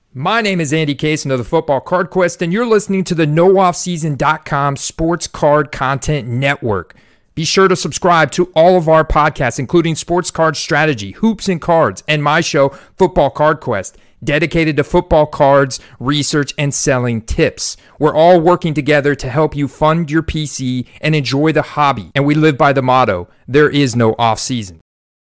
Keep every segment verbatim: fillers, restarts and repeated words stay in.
My name is Andy Cason of the Football Card Quest, and you're listening to the no off season dot com Sports Card Content Network. Be sure to subscribe to all of our podcasts, including Sports Card Strategy, Hoops and Cards, and my show, Football Card Quest, dedicated to football cards, research, and selling tips. We're all working together to help you fund your P C and enjoy the hobby, and we live by the motto, there is no off season.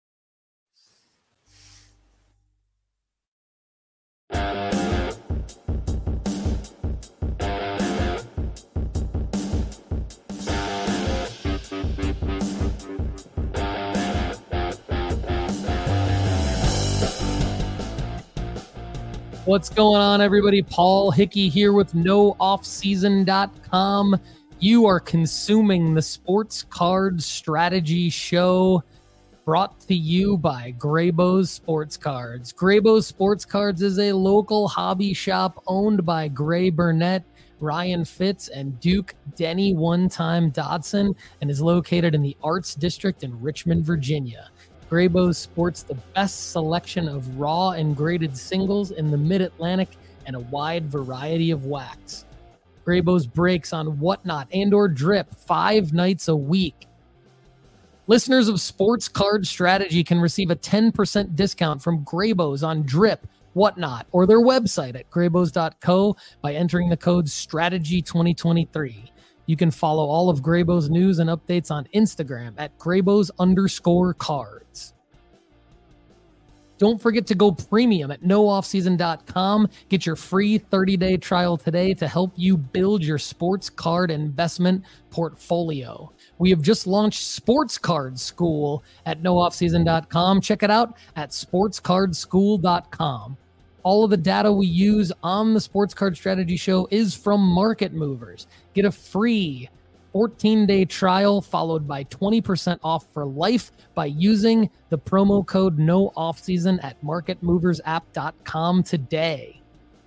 What's going on, everybody? Paul Hickey here with no off season dot com. You are consuming the Sports Card Strategy Show, brought to you by Graybo's Sports Cards. Graybo's Sports Cards is a local hobby shop owned by Gray Burnett, Ryan Fitz, and Duke Denny One-Time Dodson, and is located in the Arts District in Richmond, Virginia. Graybo's sports the best selection of raw and graded singles in the Mid-Atlantic and a wide variety of wax. Graybo's breaks on Whatnot and or Drip five nights a week. Listeners of Sports Card Strategy can receive a ten percent discount from Graybo's on Drip, Whatnot, or their website at graybos dot co by entering the code strategy twenty twenty-three. You can follow all of Graybo's news and updates on Instagram at Graybos underscore cards. Don't forget to go premium at no off season dot com. Get your free thirty-day trial today to help you build your sports card investment portfolio. We have just launched Sports Card School at no off season dot com. Check it out at sports card school dot com. All of the data we use on the Sports Card Strategy Show is from Market Movers. Get a free fourteen-day trial followed by twenty percent off for life by using the promo code NOOFFSEASON at market movers app dot com today.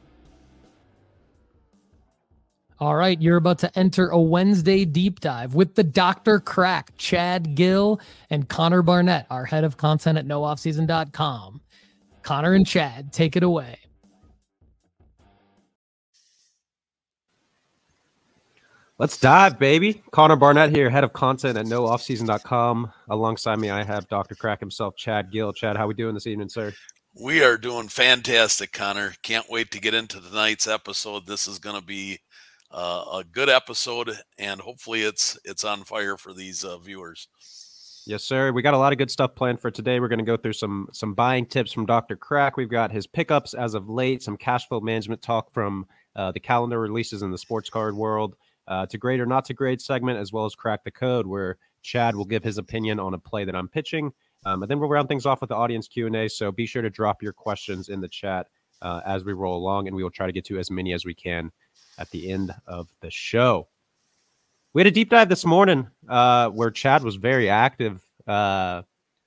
All right, you're about to enter a Wednesday deep dive with the Doctor Crack, Chad Gill, and Connor Barnett, our head of content at no off season dot com. Connor and Chad, take it away. Let's dive, baby. Connor Barnett here, head of content at no off season dot com. Alongside me, I have Doctor Crack himself, Chad Gill. Chad, how we doing this evening, sir? We are doing fantastic, Connor. Can't wait to get into tonight's episode. This is going to be uh, a good episode, and hopefully it's it's on fire for these uh, viewers. Yes, sir. We got a lot of good stuff planned for today. We're going to go through some some buying tips from Doctor Crack. We've got his pickups as of late, some cash flow management talk from uh, the calendar releases in the sports card world, uh, to grade or not to grade segment, as well as Crack the Code, where Chad will give his opinion on a play that I'm pitching. Um, and then we'll round things off with the audience Q and A. So be sure to drop your questions in the chat uh, as we roll along, and we will try to get to as many as we can at the end of the show. We had a deep dive this morning uh, where Chad was very active uh,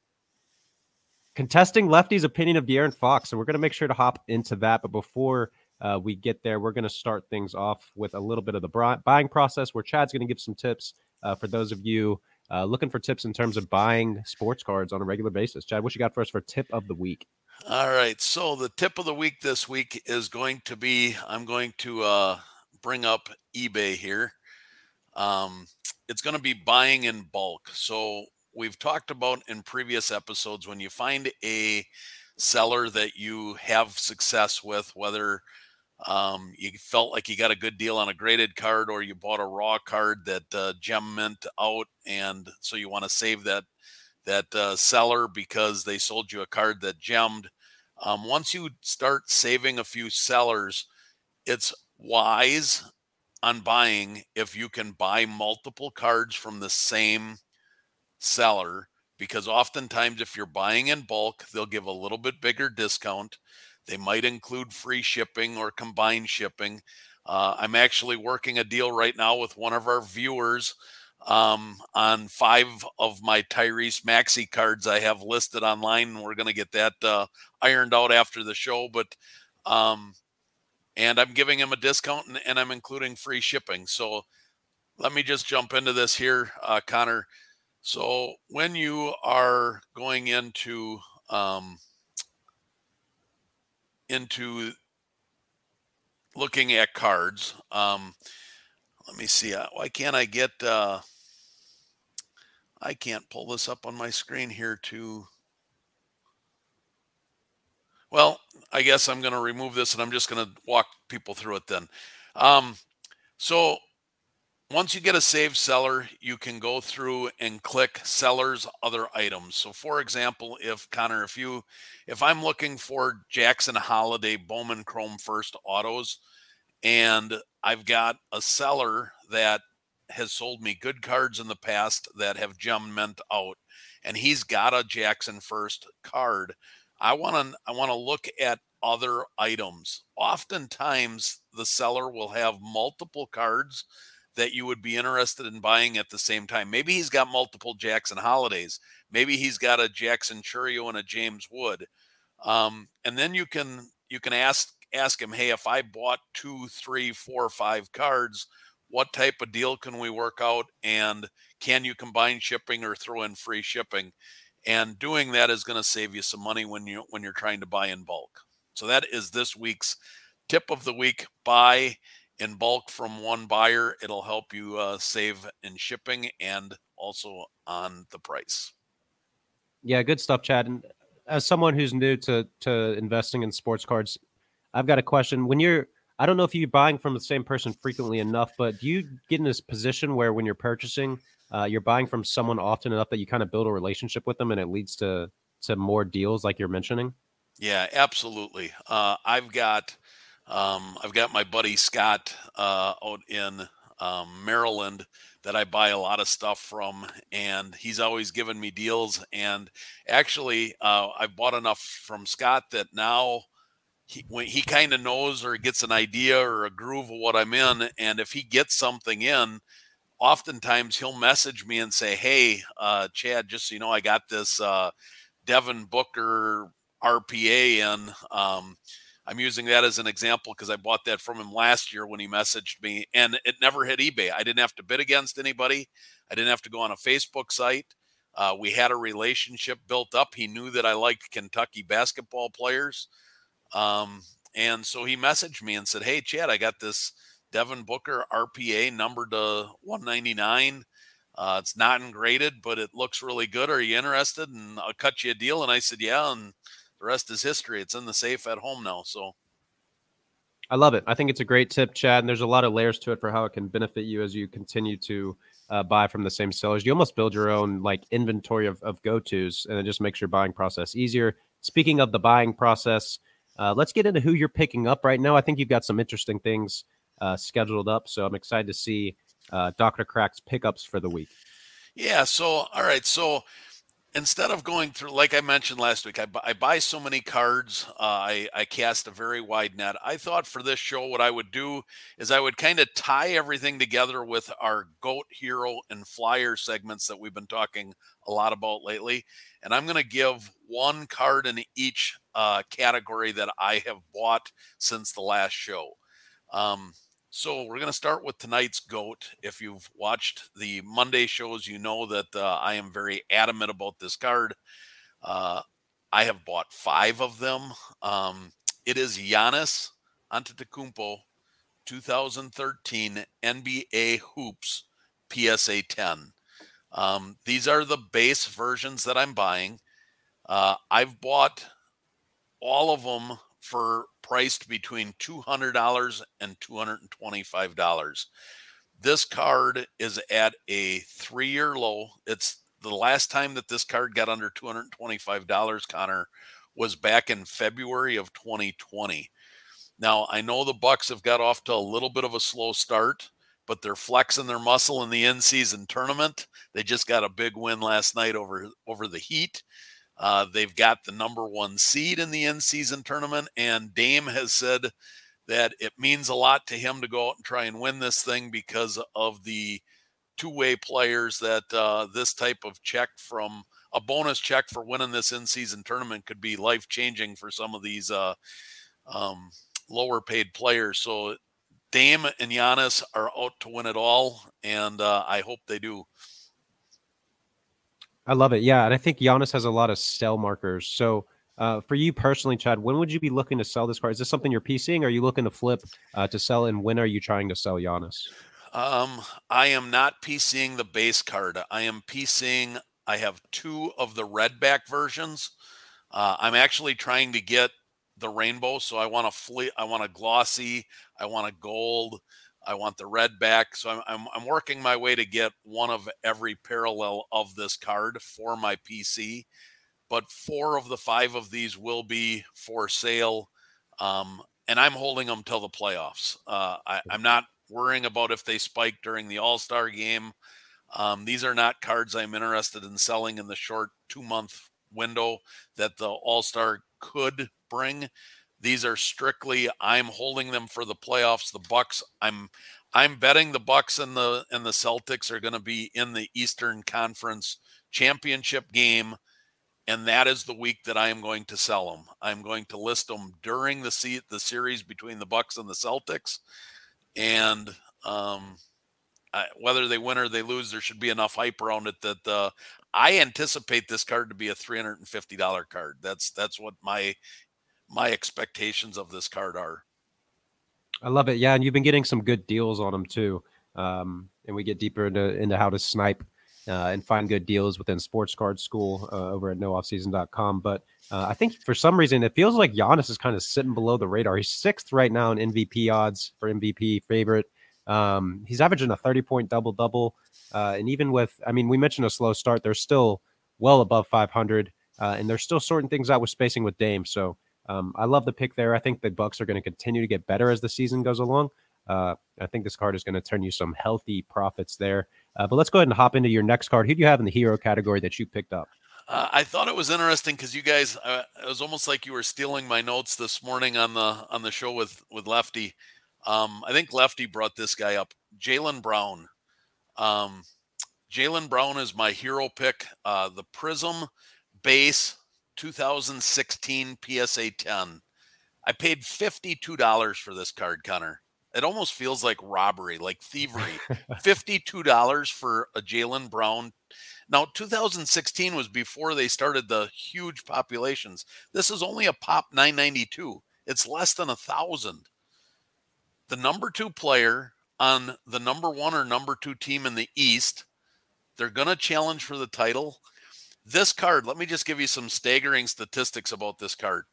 contesting Lefty's opinion of De'Aaron Fox. So we're going to make sure to hop into that. But before uh, we get there, we're going to start things off with a little bit of the buying process where Chad's going to give some tips uh, for those of you uh, looking for tips in terms of buying sports cards on a regular basis. Chad, what you got for us for tip of the week? All right. So the tip of the week this week is going to be, I'm going to uh, bring up eBay here. Um, it's going to be buying in bulk. So we've talked about in previous episodes, when you find a seller that you have success with, whether um, you felt like you got a good deal on a graded card or you bought a raw card that uh, gem mint out, and so you want to save that that uh, seller because they sold you a card that gemmed. Um, once you start saving a few sellers, it's wise on buying if you can buy multiple cards from the same seller, because oftentimes if you're buying in bulk, they'll give a little bit bigger discount. They might include free shipping or combined shipping. Uh, I'm actually working a deal right now with one of our viewers um, on five of my Tyrese Maxey cards I have listed online, and we're going to get that uh, ironed out after the show. But um, and I'm giving him a discount, and, and I'm including free shipping. So let me just jump into this here, uh, Connor. So when you are going into um, into looking at cards. Um, let me see. Uh, why can't I get? Uh, I can't pull this up on my screen here to. Well, I guess I'm going to remove this and I'm just going to walk people through it then. Um, so once you get a saved seller, you can go through and click sellers other items. So for example, if Connor, if you, if I'm looking for Jackson Holiday Bowman Chrome First autos, and I've got a seller that has sold me good cards in the past that have gem meant out, and he's got a Jackson First card, I want to I want to look at other items. Oftentimes, the seller will have multiple cards that you would be interested in buying at the same time. Maybe he's got multiple Jackson Holidays. Maybe he's got a Jackson Churio and a James Wood. Um, and then you can you can ask ask him, hey, if I bought two, three, four, five cards, what type of deal can we work out? And can you combine shipping or throw in free shipping? And doing that is going to save you some money when you when you're trying to buy in bulk. So that is this week's tip of the week: buy in bulk from one buyer. It'll help you uh, save in shipping and also on the price. Yeah, good stuff, Chad. And as someone who's new to to investing in sports cards, I've got a question. When you're, I don't know if you're buying from the same person frequently enough, but do you get in this position where when you're purchasing, uh, you're buying from someone often enough that you kind of build a relationship with them and it leads to to more deals like you're mentioning? Yeah, absolutely. Uh, I've got um, I've got my buddy Scott uh, out in um, Maryland that I buy a lot of stuff from, and he's always given me deals. And actually, uh, I've bought enough from Scott that now he when he kind of knows or gets an idea or a groove of what I'm in, and if he gets something in, oftentimes he'll message me and say, "Hey, uh, Chad, just so you know, I got this uh, Devin Booker R P A in." Um, I'm using that as an example because I bought that from him last year when he messaged me, and it never hit eBay. I didn't have to bid against anybody. I didn't have to go on a Facebook site. Uh, we had a relationship built up. He knew that I liked Kentucky basketball players. Um, and so he messaged me and said, "Hey, Chad, I got this Devin Booker R P A numbered to one ninety-nine. Uh, it's not engraded, but it looks really good. Are you interested? And I'll cut you a deal." And I said, "Yeah." And the rest is history. It's in the safe at home now. So I love it. I think it's a great tip, Chad. And there's a lot of layers to it for how it can benefit you as you continue to uh, buy from the same sellers. You almost build your own like inventory of, of go-tos, and it just makes your buying process easier. Speaking of the buying process, uh, let's get into who you're picking up right now. I think you've got some interesting things uh, scheduled up, so I'm excited to see uh, Doctor Crack's pickups for the week. Yeah. So, all right. So instead of going through, like I mentioned last week, I, bu- I buy so many cards. Uh, I, I cast a very wide net. I thought for this show, what I would do is I would kind of tie everything together with our GOAT, Hero, and Flyer segments that we've been talking a lot about lately. And I'm going to give one card in each uh, category that I have bought since the last show. Um, So we're going to start with tonight's GOAT. If you've watched the Monday shows, you know that uh, I am very adamant about this card. Uh, I have bought five of them. Um, it is Giannis Antetokounmpo, two thousand thirteen N B A Hoops P S A ten. Um, these are the base versions that I'm buying. Uh, I've bought all of them for priced between two hundred dollars and two hundred twenty-five dollars. This card is at a three-year low. It's the last time that this card got under two hundred twenty-five dollars, Connor, was back in February of twenty twenty. Now, I know the Bucks have got off to a little bit of a slow start, but they're flexing their muscle in the in-season tournament. They just got a big win last night over, over the Heat. Uh, they've got the number one seed in the in-season tournament, and Dame has said that it means a lot to him to go out and try and win this thing because of the two-way players that uh, this type of check from a bonus check for winning this in-season tournament could be life-changing for some of these uh, um, lower-paid players. So Dame and Giannis are out to win it all, and uh, I hope they do. I love it. Yeah. And I think Giannis has a lot of style markers. So Uh, for you personally, Chad, when would you be looking to sell this card? Is this something you're PCing? Or are you looking to flip uh, to sell? And when are you trying to sell Giannis? Um, I am not PCing the base card. I am PCing. I have two of the red back versions. Uh, I'm actually trying to get the rainbow. So I want a fle- I want a glossy. I want a gold. I want the red back. So I'm, I'm I'm working my way to get one of every parallel of this card for my P C. But four of the five of these will be for sale. Um, and I'm holding them till the playoffs. Uh, I, I'm not worrying about if they spike during the All-Star game. Um, these are not cards I'm interested in selling in the short two-month window that the All-Star could bring. These are strictly I'm holding them for the playoffs. The Bucks, I'm I'm betting the Bucks and the and the Celtics are going to be in the Eastern Conference Championship game. And that is the week that I am going to sell them. I'm going to list them during the se- the series between the Bucks and the Celtics, and um, I, whether they win or they lose, there should be enough hype around it that uh, I anticipate this card to be a three hundred fifty dollars card. That's that's what my my expectations of this card are. I love it. Yeah, and you've been getting some good deals on them too. Um, and we get deeper into into how to snipe uh, and find good deals within Sports Card School uh, over at no off season dot com. But uh, I think for some reason it feels like Giannis is kind of sitting below the radar. He's sixth right now in M V P odds for M V P favorite. Um, he's averaging a thirty point double double, uh, and even with, I mean, we mentioned a slow start. They're still well above five hundred, uh, and they're still sorting things out with spacing with Dame. So. Um, I love the pick there. I think the Bucks are going to continue to get better as the season goes along. Uh, I think this card is going to turn you some healthy profits there. Uh, but let's go ahead and hop into your next card. Who do you have in the hero category that you picked up? Uh, I thought it was interesting because you guys, uh, it was almost like you were stealing my notes this morning on the on the show with with Lefty. Um, I think Lefty brought this guy up, Jaylen Brown. Um, Jaylen Brown is my hero pick. Uh, the Prism base two thousand sixteen P S A ten. I paid fifty-two dollars for this card, Connor. It almost feels like robbery, like thievery. fifty-two dollars for a Jaylen Brown. Now, two thousand sixteen was before they started the huge populations. This is only a pop nine ninety-two. It's less than a thousand. The number two player on the number one or number two team in the East, they're going to challenge for the title. This card, let me just give you some staggering statistics about this card.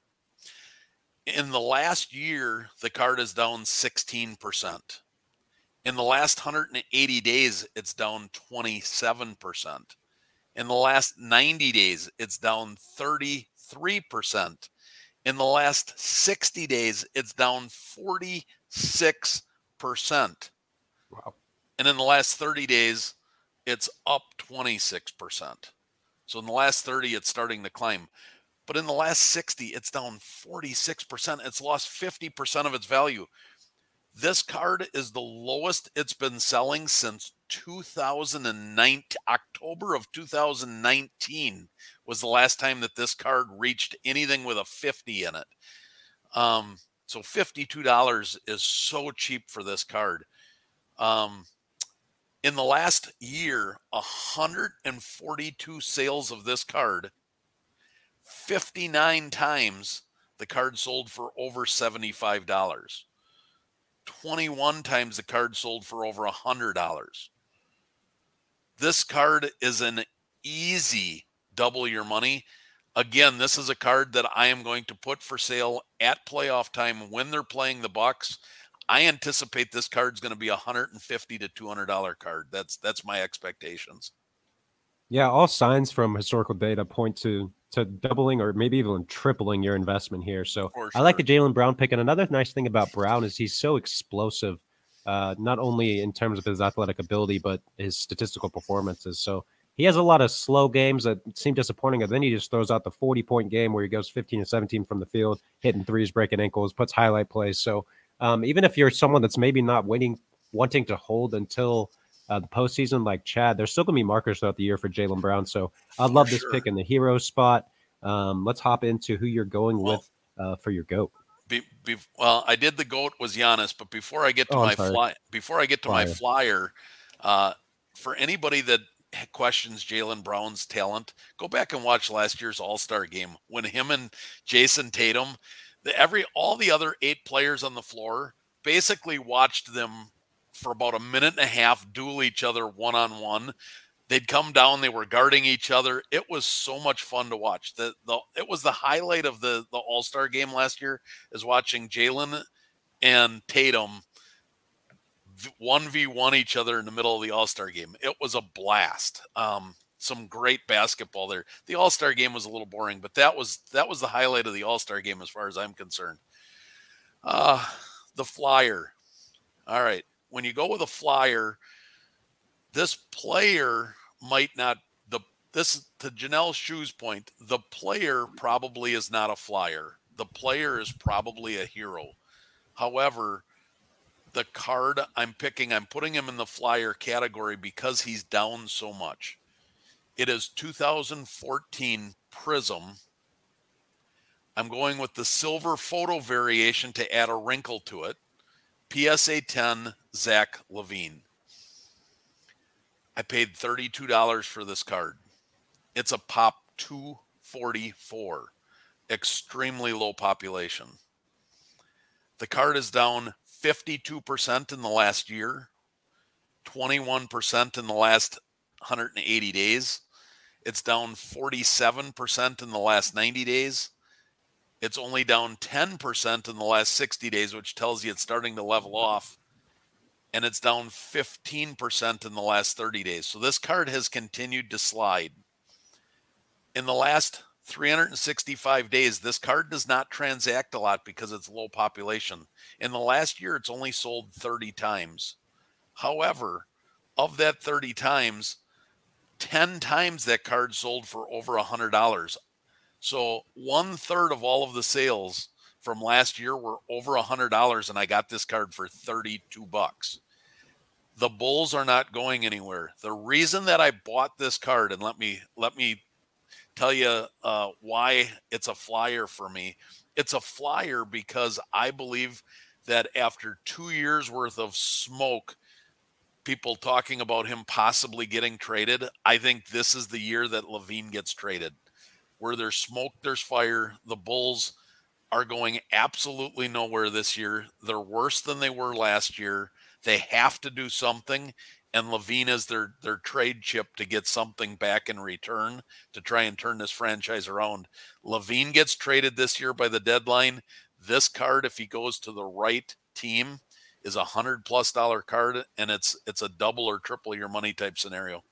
In the last year, the card is down sixteen percent. In the last one hundred eighty days, it's down twenty-seven percent. In the last ninety days, it's down thirty-three percent. In the last sixty days, it's down forty-six percent. Wow. And in the last thirty days, it's up twenty-six percent. So in the last thirty, it's starting to climb. But in the last sixty, it's down forty-six percent. It's lost fifty percent of its value. This card is the lowest it's been selling since two thousand nine. October of two thousand nineteen was the last time that this card reached anything with a fifty in it. Um, so fifty-two dollars is so cheap for this card. Um, In the last year, one hundred forty-two sales of this card, fifty-nine times the card sold for over seventy-five dollars. twenty-one times the card sold for over one hundred dollars. This card is an easy double your money. Again, this is a card that I am going to put for sale at playoff time when they're playing the Bucks. I anticipate this card's going to be a one hundred fifty to two hundred dollars card. That's that's my expectations. Yeah, all signs from historical data point to to doubling or maybe even tripling your investment here. So For I like sure. the Jaylen Brown pick. And another nice thing about Brown is he's so explosive, uh, not only in terms of his athletic ability, but his statistical performances. So he has a lot of slow games that seem disappointing, and then he just throws out the forty-point game where he goes fifteen to seventeen from the field, hitting threes, breaking ankles, puts highlight plays. So um, even if you're someone that's maybe not waiting, wanting to hold until uh, the postseason like Chad, there's still going to be markers throughout the year for Jaylen Brown. So I love this sure. pick in the hero spot. Um, let's hop into who you're going Well, with uh, for your GOAT. Be, be, well, I did the GOAT was Giannis, but before I get to Oh, I'm my sorry. fly, before I get to Flyer. my flyer, uh, for anybody that questions Jaylen Brown's talent, go back and watch last year's All-Star game when him and Jason Tatum, the, every all the other eight players on the floor basically watched them for about a minute and a half duel each other one-on-one. They'd come down, they were guarding each other. It was so much fun to watch. The, the it was the highlight of the, the All-Star game last year, is watching Jaylen and Tatum one v one each other in the middle of the All-Star game. It was a blast. Um, some great basketball there. The All-Star game was a little boring, but that was that was the highlight of the All-Star game as far as I'm concerned. Uh, the flyer. All right. When you go with a flyer, this player might not, the this to Janelle Shue's point, the player probably is not a flyer. The player is probably a hero. However, the card I'm picking, I'm putting him in the flyer category because he's down so much. It is two thousand fourteen Prism. I'm going with the silver photo variation to add a wrinkle to it. P S A ten, Zach LaVine. I paid thirty-two dollars for this card. It's a pop two forty-four. Extremely low population. The card is down fifty-two percent in the last year, twenty-one percent in the last one hundred eighty days. It's down forty-seven percent in the last ninety days. It's only down ten percent in the last sixty days, which tells you it's starting to level off. And it's down fifteen percent in the last thirty days. So this card has continued to slide. In the last three hundred sixty-five days, this card does not transact a lot because it's low population. In the last year, it's only sold thirty times. However, of that thirty times, ten times that card sold for over one hundred dollars. So one third of all of the sales from last year were over one hundred dollars, and I got this card for thirty-two bucks. The Bulls are not going anywhere. The reason that I bought this card, and let me let me tell you uh, why it's a flyer for me. It's a flyer because I believe that after two years worth of smoke, people talking about him possibly getting traded, I think this is the year that LaVine gets traded. Where there's smoke, there's fire. The Bulls are going absolutely nowhere this year. They're worse than they were last year. They have to do something, and LaVine is their, their trade chip to get something back in return to try and turn this franchise around. LaVine gets traded this year by the deadline. This card, if he goes to the right team, is a hundred plus dollar card, and it's it's a double or triple your money type scenario.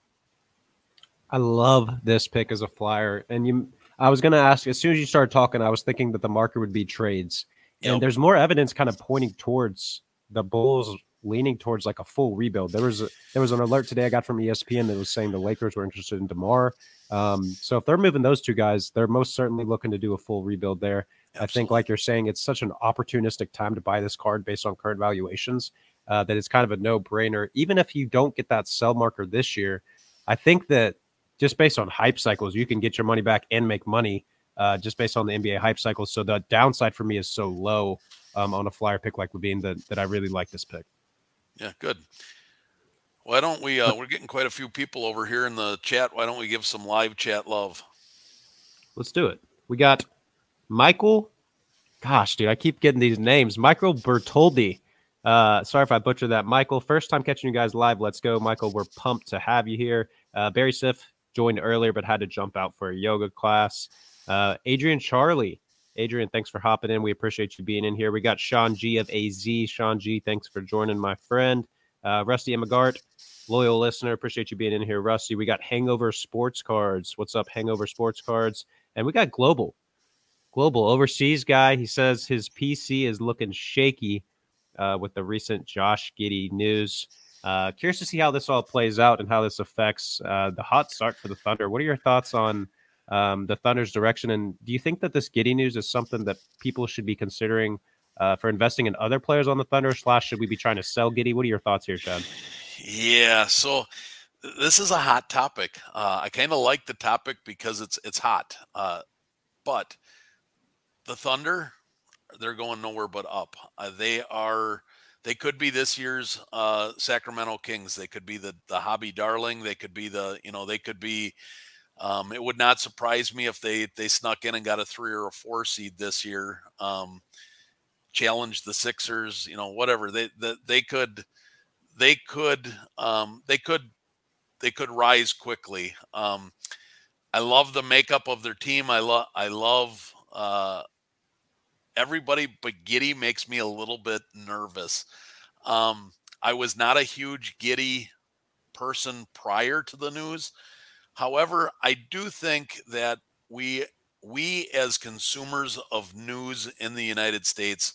I love this pick as a flyer. And you, I was going to ask, as soon as you started talking, I was thinking that the marker would be trades. And Yep. there's more evidence kind of pointing towards the Bulls leaning towards like a full rebuild. There was a, there was an alert today I got from E S P N that was saying the Lakers were interested in DeMar. Um, so if they're moving those two guys, they're most certainly looking to do a full rebuild there. Absolutely. I think, like you're saying, it's such an opportunistic time to buy this card based on current valuations uh, that it's kind of a no-brainer. Even if you don't get that sell marker this year, I think that just based on hype cycles, you can get your money back and make money uh, just based on the N B A hype cycles. So the downside for me is so low um, on a flyer pick like LaVine that, that I really like this pick. Yeah, good. Why don't we, uh, we're getting quite a few people over here in the chat. Why don't we give some live chat love? Let's do it. We got Michael. Gosh, dude, I keep getting these names. Michael Bertoldi. Uh, sorry if I butchered that. Michael, first time catching you guys live. Let's go, Michael. We're pumped to have you here. Uh, Barry Siff joined earlier but had to jump out for a yoga class. Uh, Adrian Charlie. Adrian, thanks for hopping in. We appreciate you being in here. We got Sean G of A Z. Sean G, thanks for joining, my friend. Uh, Rusty Emigart, loyal listener. Appreciate you being in here, Rusty. We got Hangover Sports Cards. What's up, Hangover Sports Cards? And we got Global. Global, overseas guy. He says his P C is looking shaky uh, with the recent Josh Giddey news. Uh, curious to see how this all plays out and how this affects uh, the hot start for the Thunder. What are your thoughts on um, the Thunder's direction? And do you think that this Giddey news is something that people should be considering uh, for investing in other players on the Thunder, slash should we be trying to sell Giddey? What are your thoughts here, Chad? Yeah, so this is a hot topic. Uh, I kind of like the topic because it's it's hot. Uh, but the Thunder, they're going nowhere but up. Uh, they are They could be this year's uh, Sacramento Kings. They could be the the hobby darling. They could be the you know they could be. Um, it would not surprise me if they they snuck in and got a three or a four seed this year. Um, challenge the Sixers. You know whatever they they, they could they could um, they could they could rise quickly. Um, I love the makeup of their team. I love I love. Uh, Everybody but Giddey makes me a little bit nervous. Um, I was not a huge Giddey person prior to the news. However, I do think that we we as consumers of news in the United States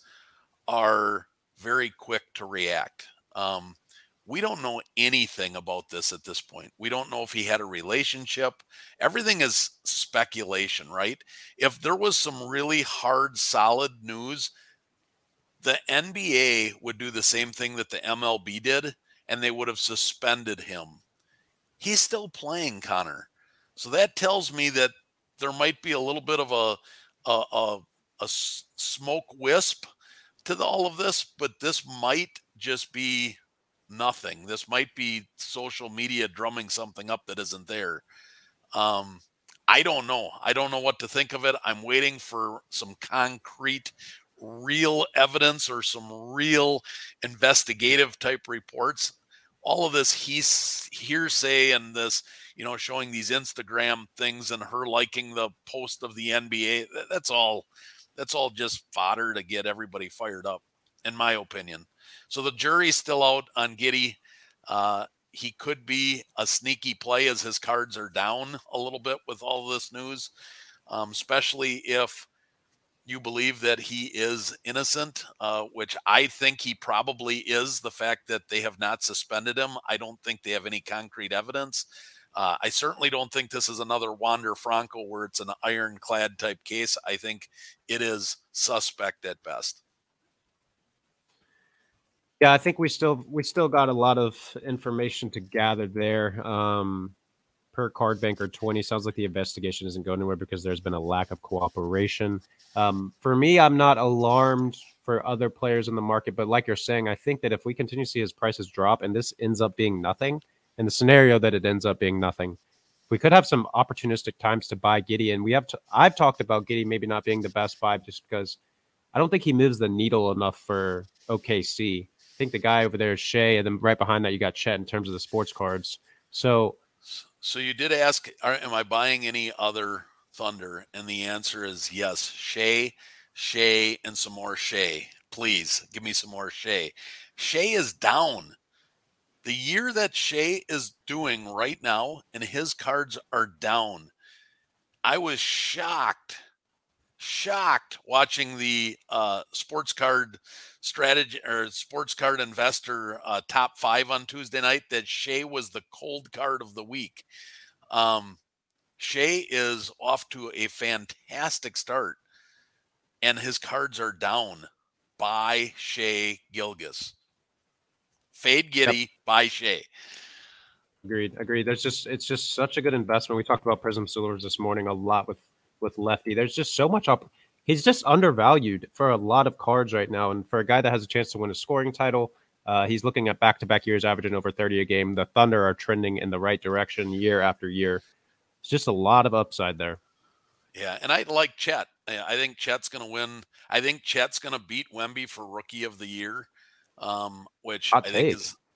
are very quick to react. Um, we don't know anything about this at this point. We don't know if he had a relationship. Everything is speculation, right? If there was some really hard, solid news, the N B A would do the same thing that the M L B did, and they would have suspended him. He's still playing, Connor. So that tells me that there might be a little bit of a a, a, a smoke wisp to the, all of this, but this might just be nothing. This might be social media drumming something up that isn't there. Um, I don't know. I don't know what to think of it. I'm waiting for some concrete, real evidence or some real investigative type reports. All of this he's hearsay and this, you know, showing these Instagram things and her liking the post of the N B A. That's all. That's all just fodder to get everybody fired up, in my opinion. So the jury's still out on Giddey. Uh, he could be a sneaky play as his cards are down a little bit with all this news, um, especially if you believe that he is innocent, uh, which I think he probably is. The fact that they have not suspended him, I don't think they have any concrete evidence. Uh, I certainly don't think this is another Wander Franco where it's an ironclad type case. I think it is suspect at best. Yeah, I think we still we still got a lot of information to gather there. Um, per Card Banker twenty, sounds like the investigation isn't going anywhere because there's been a lack of cooperation. Um, for me, I'm not alarmed for other players in the market, but like you're saying, I think that if we continue to see his prices drop and this ends up being nothing, in the scenario that it ends up being nothing, we could have some opportunistic times to buy Giddey. And we have to, I've talked about Giddey maybe not being the best five just because I don't think he moves the needle enough for O K C. I think the guy over there is Shea, and then right behind that you got Chet in terms of the sports cards. So, so you did ask, are, am I buying any other Thunder? And the answer is yes. Shea, Shea, and some more Shea. Please give me some more Shea. Shea is down. The year that Shea is doing right now, and his cards are down. I was shocked, shocked watching the uh, sports card strategy or sports card investor uh, top five on Tuesday night that Shea was the cold card of the week. Um, Shea is off to a fantastic start, and his cards are down. By Shea Gilgeous. Fade Giddey, yep. By Shea. Agreed. Agreed. There's just it's just such a good investment. We talked about Prism Steelers this morning a lot with with Lefty. There's just so much up. He's just undervalued for a lot of cards right now, and for a guy that has a chance to win a scoring title, uh, he's looking at back-to-back years averaging over thirty a game. The Thunder are trending in the right direction year after year. It's just a lot of upside there. Yeah, and I like Chet. I think Chet's going to win. I think Chet's going to beat Wemby for Rookie of the Year, um, which Hot I take. think is.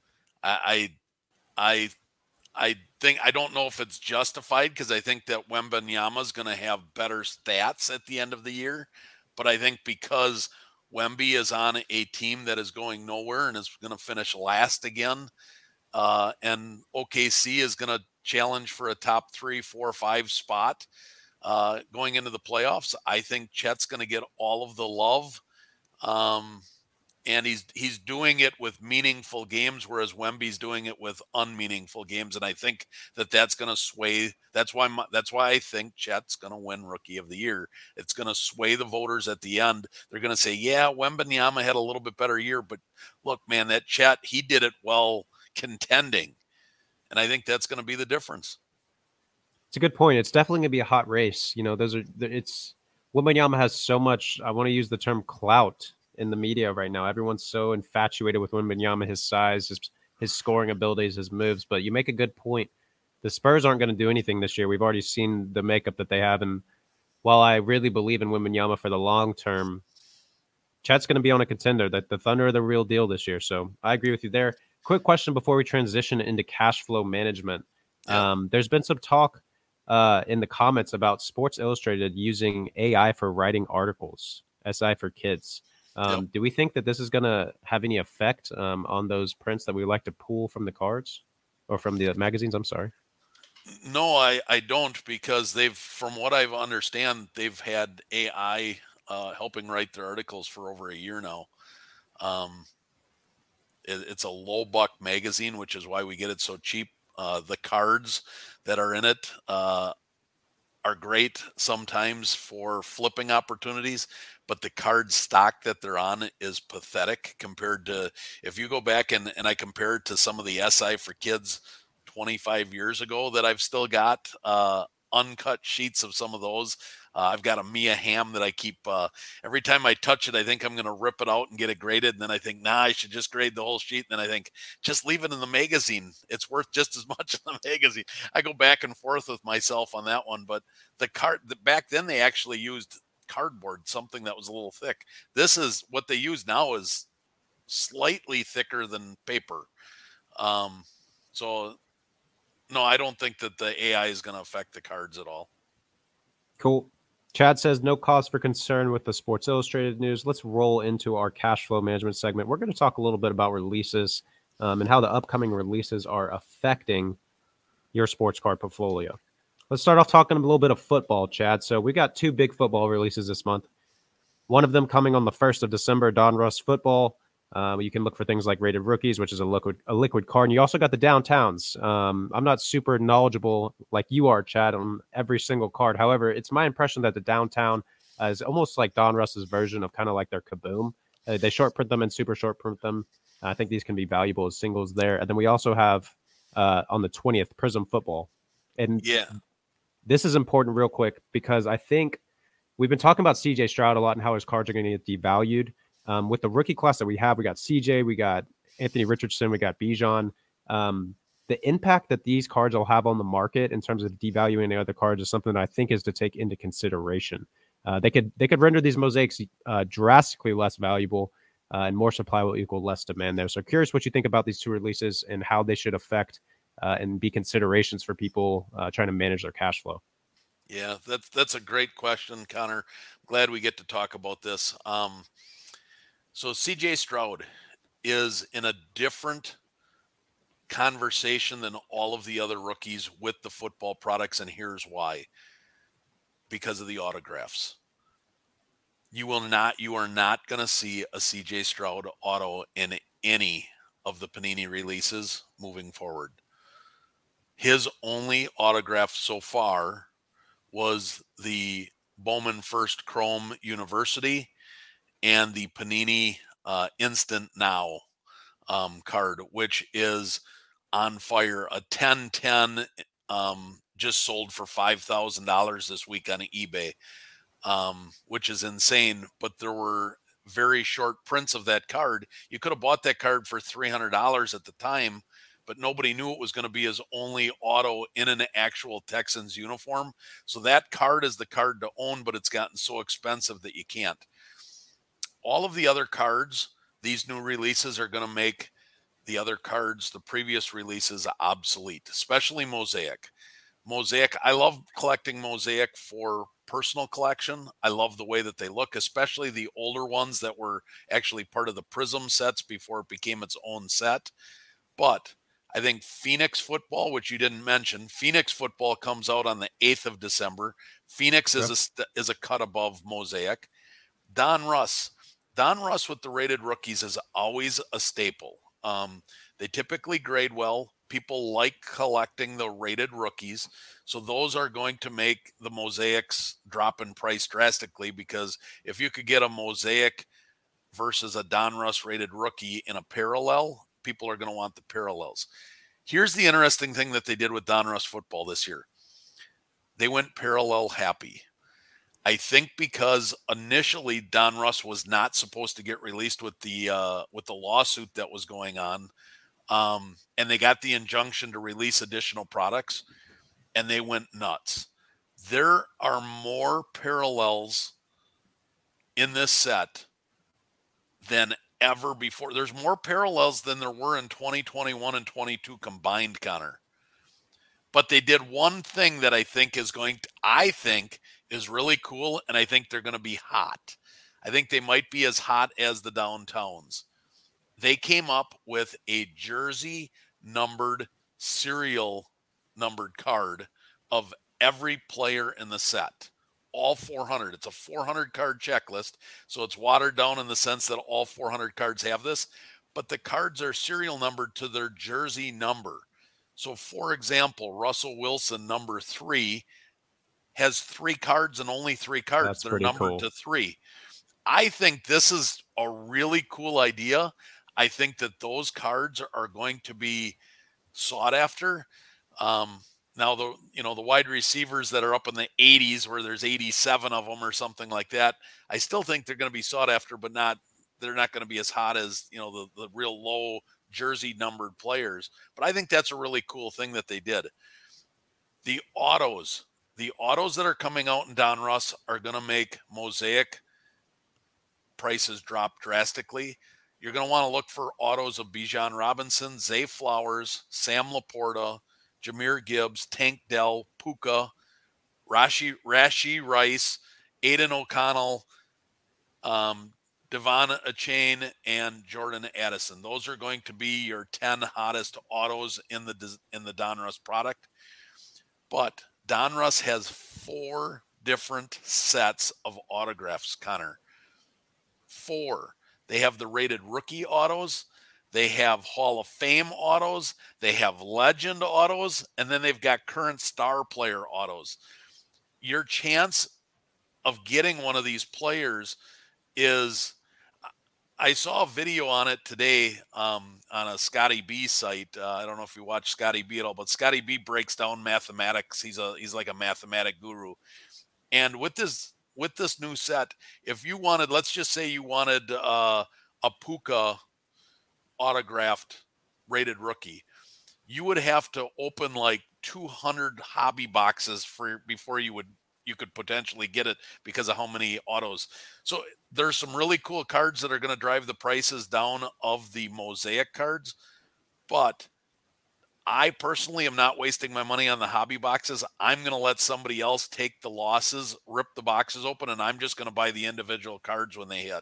I, I, I think I don't know if it's justified because I think that Wembanyama is going to have better stats at the end of the year, but I think because Wemby is on a team that is going nowhere and is going to finish last again, uh, and O K C is going to challenge for a top three, four, five spot. Uh, going into the playoffs, I think Chet's going to get all of the love, um, and he's he's doing it with meaningful games, whereas Wemby's doing it with unmeaningful games. And I think that that's going to sway. That's why my, that's why I think Chet's going to win Rookie of the Year. It's going to sway the voters at the end. They're going to say, "Yeah, Wembanyama had a little bit better year, but look, man, that Chet he did it well contending," and I think that's going to be the difference. It's a good point. It's definitely going to be a hot race. You know, those are it's Wembanyama has so much. I want to use the term clout in the media right now. Everyone's so infatuated with Wembanyama, his size, his, his scoring abilities, his moves. But you make a good point. The Spurs aren't going to do anything this year. We've already seen the makeup that they have. And while I really believe in Wembanyama for the long term, Chet's going to be on a contender. That the Thunder are the real deal this year. So I agree with you there. Quick question before we transition into cash flow management. Yeah. Um, there's been some talk uh, in the comments about Sports Illustrated using A I for writing articles, S I for kids. Um, Yep. Do we think that this is going to have any effect um, on those prints that we like to pull from the cards or from the magazines? I'm sorry. No, I, I don't, because they've, from what I understand, they've had A I uh, helping write their articles for over a year now. Um, it, it's a low buck magazine, which is why we get it so cheap. Uh, the cards that are in it uh, are great sometimes for flipping opportunities, but the card stock that they're on is pathetic compared to, if you go back and, and I compare it to some of the S I for kids twenty-five years ago that I've still got uh, uncut sheets of some of those. Uh, I've got a Mia Hamm that I keep, uh, every time I touch it, I think I'm going to rip it out and get it graded. And then I think, nah, I should just grade the whole sheet. And then I think, just leave it in the magazine. It's worth just as much in the magazine. I go back and forth with myself on that one. But the card, the, back then they actually used cardboard, something that was a little thick. This is what they use now is slightly thicker than paper. Um, so no, I don't think that the A I is going to affect the cards at all. Cool. Chad says no cause for concern with the Sports Illustrated news. Let's roll into our cash flow management segment. We're going to talk a little bit about releases um, and how the upcoming releases are affecting your sports card portfolio. Let's start off talking a little bit of football, Chad. So we got two big football releases this month. One of them coming on the first of December, Donruss Football. Um, you can look for things like Rated Rookies, which is a liquid a liquid card. And you also got the Downtowns. Um, I'm not super knowledgeable like you are, Chad, on every single card. However, it's my impression that the Downtown uh, is almost like Donruss's version of kind of like their Kaboom. Uh, they short print them and super short print them. I think these can be valuable as singles there. And then we also have uh, on the twentieth, Prism Football. And Yeah. this is important real quick because I think we've been talking about C J Stroud a lot and how his cards are going to get devalued. Um, with the rookie class that we have, we got C J, we got Anthony Richardson, we got Bijan. Um, the impact that these cards will have on the market in terms of devaluing the other cards is something that I think is to take into consideration. Uh, they could they could render these mosaics uh, drastically less valuable, uh, and more supply will equal less demand there. So curious what you think about these two releases and how they should affect uh, and be considerations for people uh, trying to manage their cash flow. Yeah, that's that's a great question, Connor. Glad we get to talk about this. Um, so C J Stroud is in a different conversation than all of the other rookies with the football products, and here's why. Because of the autographs. You will not, you are not going to see a C J Stroud auto in any of the Panini releases moving forward. His only autograph so far was the Bowman First Chrome University and the Panini uh, Instant Now um, card, which is on fire. A ten ten um, just sold for five thousand dollars this week on eBay, um, which is insane. But there were very short prints of that card. You could have bought that card for three hundred dollars at the time, but nobody knew it was going to be his only auto in an actual Texans uniform. So that card is the card to own, but it's gotten so expensive that you can't. All of the other cards, these new releases are going to make the other cards, the previous releases, obsolete, especially Mosaic. Mosaic, I love collecting Mosaic for personal collection. I love the way that they look, especially the older ones that were actually part of the Prism sets before it became its own set. But I think Phoenix football, which you didn't mention, Phoenix football comes out on the eighth of December. Phoenix is a st- is a cut above Mosaic. Donruss, Donruss with the rated rookies is always a staple. Um, they typically grade well. People like collecting the rated rookies. So those are going to make the Mosaics drop in price drastically, because if you could get a Mosaic versus a Donruss rated rookie in a parallel, people are going to want the parallels. Here's the interesting thing that they did with Donruss football this year. They went parallel happy. I think because initially Donruss was not supposed to get released with the uh, with the lawsuit that was going on, um, and they got the injunction to release additional products, and they went nuts. There are more parallels in this set than ever before. There's more parallels than there were in twenty twenty-one and twenty-two combined, Connor. But they did one thing that I think is going to, I think is really cool, and I think they're going to be hot. I think they might be as hot as the Downtowns. They came up with a jersey numbered, serial numbered card of every player in the set. All four hundred. It's a four hundred card checklist, so it's watered down in the sense that all four hundred cards have this, but the cards are serial numbered to their jersey number. So, for example, Russell Wilson, number three, has three cards and only three cards. That's They're numbered cool. to three. I think this is a really cool idea. I think that those cards are going to be sought after. Um, now, the you know the wide receivers that are up in the eighties, where there's eighty-seven of them or something like that, I still think they're going to be sought after, but not they're not going to be as hot as you know the the real low jersey numbered players. But I think that's a really cool thing that they did. The autos, the autos that are coming out in Donruss are going to make Mosaic prices drop drastically. You're going to want to look for autos of Bijan Robinson, Zay Flowers, Sam Laporta, Jahmyr Gibbs, Tank Dell, Puka, Rashi, Rashi Rice, Aiden O'Connell, um, Devon Achane, and Jordan Addison. Those are going to be your ten hottest autos in the in the Donruss product. But Donruss has four different sets of autographs, Connor. Four. They have the rated rookie autos. They have Hall of Fame autos. They have legend autos. And then they've got current star player autos. Your chance of getting one of these players is, I saw a video on it today um, on a Scotty B site. Uh, I don't know if you watch Scotty B at all, but Scotty B breaks down mathematics. He's a he's like a mathematic guru. And with this with this new set, if you wanted, let's just say you wanted uh, a Puka autographed rated rookie, you would have to open like two hundred hobby boxes for before you would you could potentially get it because of how many autos. So there's some really cool cards that are going to drive the prices down of the Mosaic cards. But I personally am not wasting my money on the hobby boxes. I'm going to let somebody else take the losses, rip the boxes open, and I'm just going to buy the individual cards when they hit.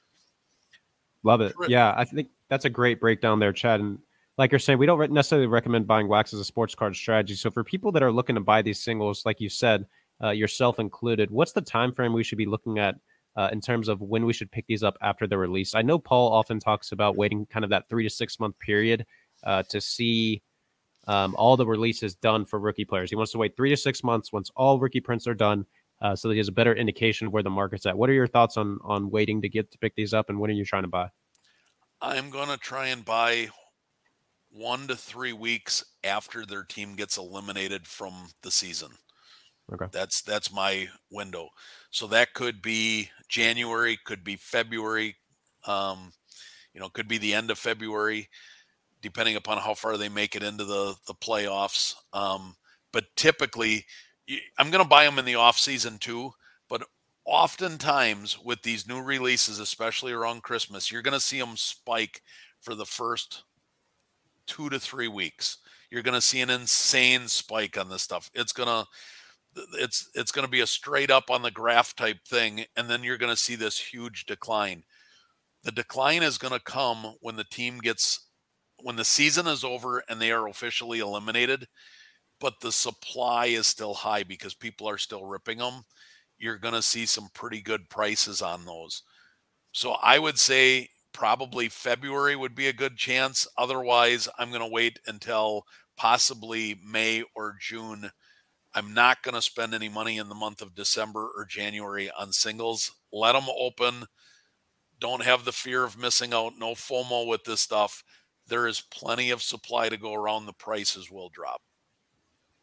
Love it. Yeah, I think that's a great breakdown there, Chad. And like you're saying, we don't necessarily recommend buying wax as a sports card strategy. So for people that are looking to buy these singles, like you said, uh, yourself included, what's the time frame we should be looking at uh, in terms of when we should pick these up after the release? I know Paul often talks about waiting kind of that three to six month period uh, to see um, all the releases done for rookie players. He wants to wait three to six months once all rookie prints are done, uh, so that he has a better indication of where the market's at. What are your thoughts on on waiting to get to pick these up, and when are you trying to buy? I'm going to try and buy one to three weeks after their team gets eliminated from the season. Okay. That's that's my window. So that could be January, could be February, um, you know, could be the end of February, depending upon how far they make it into the, the playoffs. Um, but typically, I'm going to buy them in the off season too. But oftentimes with these new releases, especially around Christmas, you're going to see them spike for the first two to three weeks. You're going to see an insane spike on this stuff. It's going to It's it's going to be a straight up on the graph type thing, and then you're going to see this huge decline. The decline is going to come when the team gets, when the season is over and they are officially eliminated, but the supply is still high because people are still ripping them. You're going to see some pretty good prices on those. So I would say probably February would be a good chance. Otherwise, I'm going to wait until possibly May or June. I'm not going to spend any money in the month of December or January on singles. Let them open. Don't have the fear of missing out. No FOMO with this stuff. There is plenty of supply to go around. The prices will drop.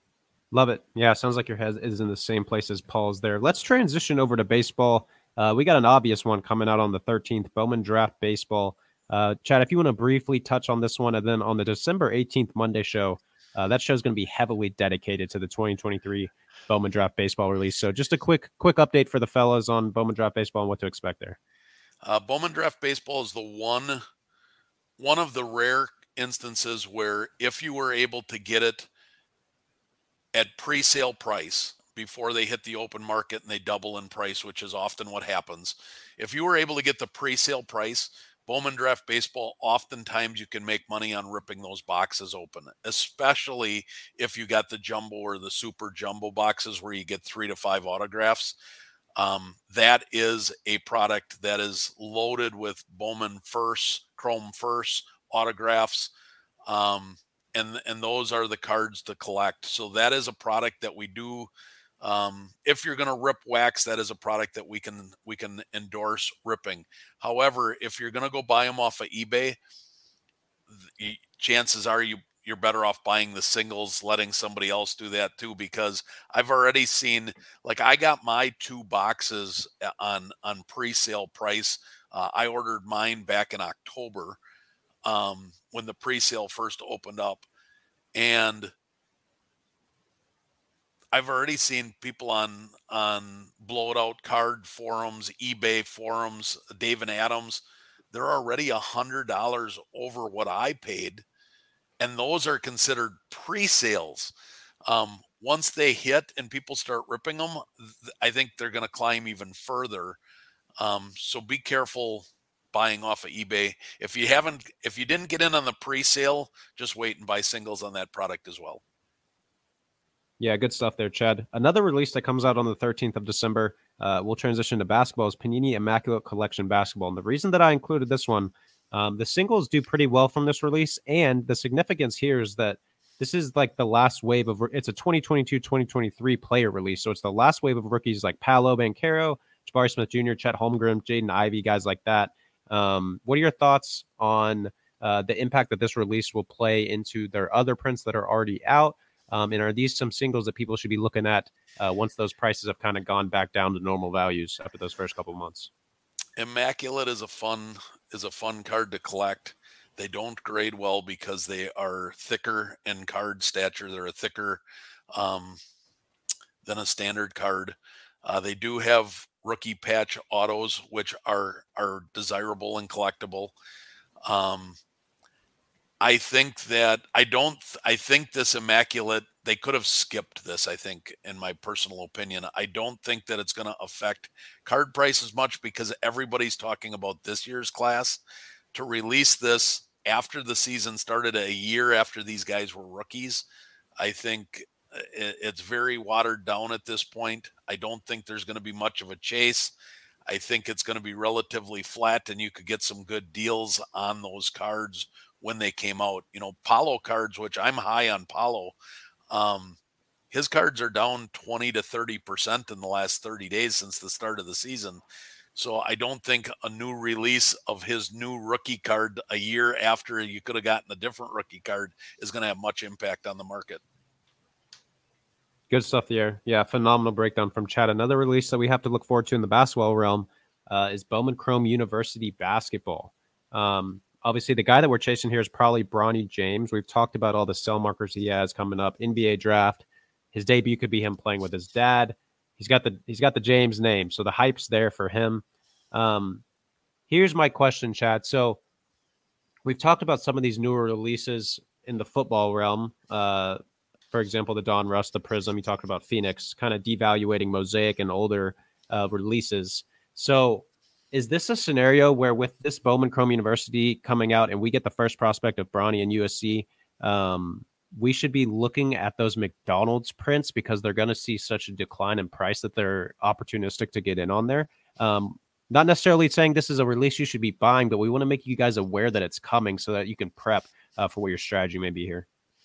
Love it. Yeah, sounds like your head is in the same place as Paul's there. Let's transition over to baseball. Uh, we got an obvious one coming out on the thirteenth, Bowman Draft Baseball. Uh, Chad, if you want to briefly touch on this one, and then on the December eighteenth Monday show, uh, that show is going to be heavily dedicated to the twenty twenty-three Bowman Draft Baseball release. So just a quick quick update for the fellas on Bowman Draft Baseball and what to expect there. Uh, Bowman Draft Baseball is the one one of the rare instances where if you were able to get it at pre-sale price before they hit the open market and they double in price, which is often what happens. If you were able to get the pre-sale price, Bowman Draft Baseball, oftentimes you can make money on ripping those boxes open, especially if you got the jumbo or the super jumbo boxes where you get three to five autographs. Um, that is a product that is loaded with Bowman first, Chrome first autographs. Um, and and those are the cards to collect. So that is a product that we do. Um, if you're going to rip wax, that is a product that we can we can endorse ripping. However, if you're going to go buy them off of eBay, the, chances are you you're better off buying the singles, letting somebody else do that too, because I've already seen, like, I got my two boxes on on pre-sale price. Uh, I ordered mine back in October. Um, when the pre-sale first opened up, and I've already seen people on on Blow It Out card forums, eBay forums, Dave and Adams, they're already a hundred dollars over what I paid, and those are considered pre-sales. Um, once they hit and people start ripping them, I think they're going to climb even further. Um, so be careful buying off of eBay. If you haven't, if you didn't get in on the pre-sale, just wait and buy singles on that product as well. Yeah, good stuff there, Chad. Another release that comes out on the thirteenth of December, uh, we'll transition to basketball, is Panini Immaculate Collection Basketball. And the reason that I included this one, um, the singles do pretty well from this release. And the significance here is that this is like the last wave of, it's a twenty twenty-two twenty twenty-three player release. So it's the last wave of rookies like Paolo Banchero, Jabari Smith Junior, Chet Holmgren, Jaden Ivey, guys like that. Um, what are your thoughts on uh, the impact that this release will play into their other prints that are already out? Um, and are these some singles that people should be looking at uh, once those prices have kind of gone back down to normal values after those first couple of months? Immaculate is a fun is a fun card to collect. They don't grade well because they are thicker in card stature. They're a thicker um, than a standard card. Uh, they do have rookie patch autos, which are are desirable and collectible. Um, I think that I don't, I think this Immaculate, they could have skipped this, I think, in my personal opinion. I don't think that it's going to affect card prices much because everybody's talking about this year's class. To release this after the season started, a year after these guys were rookies, I think it's very watered down at this point. I don't think there's going to be much of a chase. I think it's going to be relatively flat, and you could get some good deals on those cards when they came out. You know, Paulo cards, which I'm high on Paulo, um, his cards are down twenty to thirty percent in the last thirty days since the start of the season. So I don't think a new release of his new rookie card a year after you could have gotten a different rookie card is going to have much impact on the market. Good stuff there. Yeah, phenomenal breakdown from Chad. Another release that we have to look forward to in the basketball realm uh, is Bowman Chrome University Basketball. Um, obviously, the guy that we're chasing here is probably Bronny James. We've talked about all the sell markers he has coming up. N B A draft. His debut could be him playing with his dad. He's got the he's got the James name, so the hype's there for him. Um, here's my question, Chad. So we've talked about some of these newer releases in the football realm. Uh, for example, the Don Russ, the Prism. You talked about Phoenix, kind of devaluating Mosaic and older uh, releases. So is this a scenario where with this Bowman Chrome University coming out and we get the first prospect of Bronny and U S C, um, we should be looking at those McDonald's prints because they're going to see such a decline in price that they're opportunistic to get in on there. Um, not necessarily saying this is a release you should be buying, but we want to make you guys aware that it's coming so that you can prep uh, for what your strategy may be here.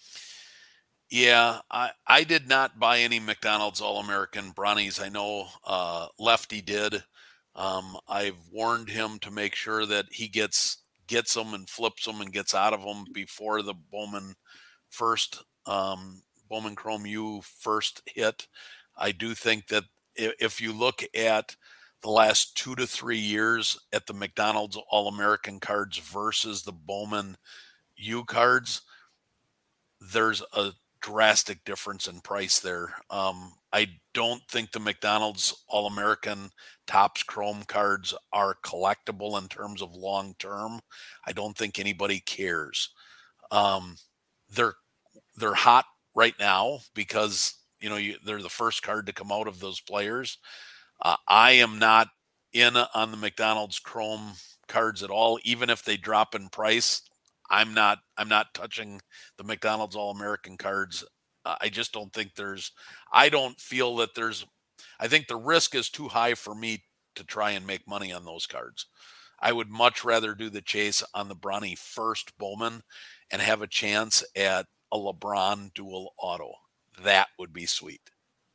Yeah, I, I did not buy any McDonald's All-American Bronnies. I know uh, Lefty did. Um, I've warned him to make sure that he gets gets them and flips them and gets out of them before the Bowman first um, Bowman Chrome U first hit. I do think that if you look at the last two to three years at the McDonald's All-American cards versus the Bowman U cards, there's a drastic difference in price there. Um, I don't think the McDonald's All-American Topps Chrome cards are collectible in terms of long-term. I don't think anybody cares. Um, they're they're hot right now because, you know, you, they're the first card to come out of those players. Uh, I am not in on the McDonald's Chrome cards at all, even if they drop in price. I'm not. I'm not touching the McDonald's All-American cards. Uh, I just don't think there's. I don't feel that there's. I think the risk is too high for me to try and make money on those cards. I would much rather do the chase on the Bronny first Bowman and have a chance at a LeBron dual auto. That would be sweet.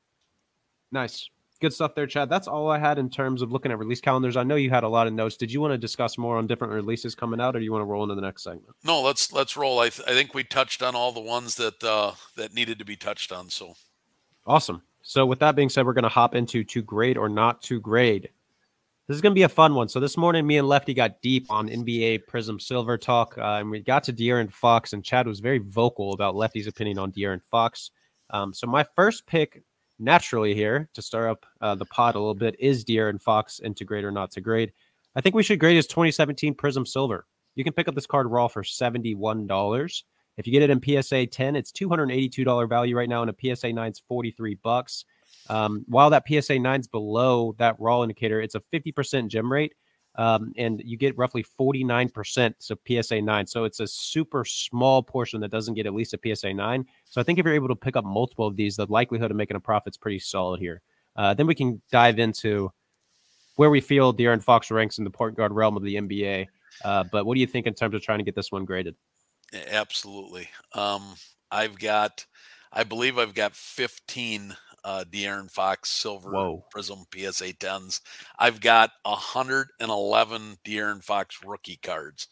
Nice. Good stuff there, Chad. That's all I had in terms of looking at release calendars. I know you had a lot of notes. Did you want to discuss more on different releases coming out, or do you want to roll into the next segment? No, let's let's roll. I, th- I think we touched on all the ones that uh, that needed to be touched on. So awesome. So with that being said, we're going to hop into to grade or not to grade. This is going to be a fun one. So this morning, me and Lefty got deep on N B A Prism Silver talk, uh, and we got to De'Aaron Fox, and Chad was very vocal about Lefty's opinion on De'Aaron Fox. Um, so my first pick, naturally here, to start up uh, the pod a little bit, is De'Aaron Fox into grade or not to grade. I think we should grade his twenty seventeen Prism Silver. You can pick up this card raw for seventy-one dollars. If you get it in P S A ten, it's two hundred eighty-two dollars value right now, and a P S A nine is forty-three bucks. Um, while that P S A nine is below that raw indicator, it's a fifty percent gem rate, um, and you get roughly forty-nine percent so P S A nine. So it's a super small portion that doesn't get at least a P S A nine. So I think if you're able to pick up multiple of these, the likelihood of making a profit is pretty solid here. Uh, then we can dive into where we feel De'Aaron Fox ranks in the point guard realm of the N B A. Uh, but what do you think in terms of trying to get this one graded? Absolutely. Um, I've got, I believe I've got fifteen uh, De'Aaron Fox Silver Whoa. Prism P S A tens. I've got one hundred eleven De'Aaron Fox rookie cards.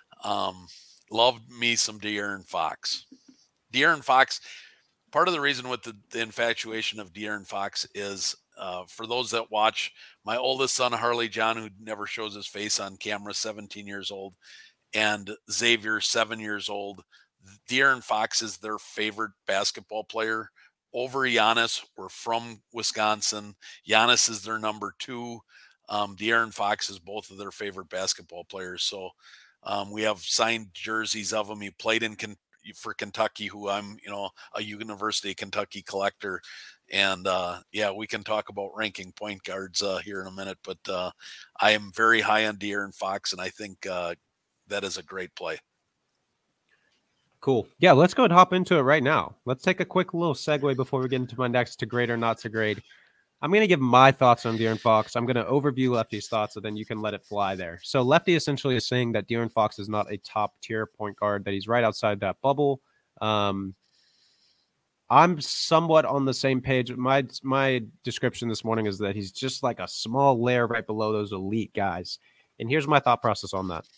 Um, loved me some De'Aaron Fox. De'Aaron Fox, part of the reason with the, the infatuation of De'Aaron Fox is uh, for those that watch, my oldest son, Harley John, who never shows his face on camera, seventeen years old, and Xavier, seven years old. De'Aaron Fox is their favorite basketball player over Giannis. We're from Wisconsin. Giannis is their number two. Um, De'Aaron Fox is both of their favorite basketball players. So um, we have signed jerseys of him. He played in for Kentucky, who I'm, you know, a University of Kentucky collector. And uh, yeah, we can talk about ranking point guards uh, here in a minute, but uh, I am very high on De'Aaron Fox, and I think uh, that is a great play. Cool. Yeah, let's go and hop into it right now. Let's take a quick little segue before we get into my next to grade or not to grade. I'm going to give my thoughts on De'Aaron Fox. I'm going to overview Lefty's thoughts, so then you can let it fly there. So Lefty essentially is saying that De'Aaron Fox is not a top-tier point guard, that he's right outside that bubble. Um, I'm somewhat on the same page. My my description this morning is that he's just like a small layer right below those elite guys. And here's my thought process on that.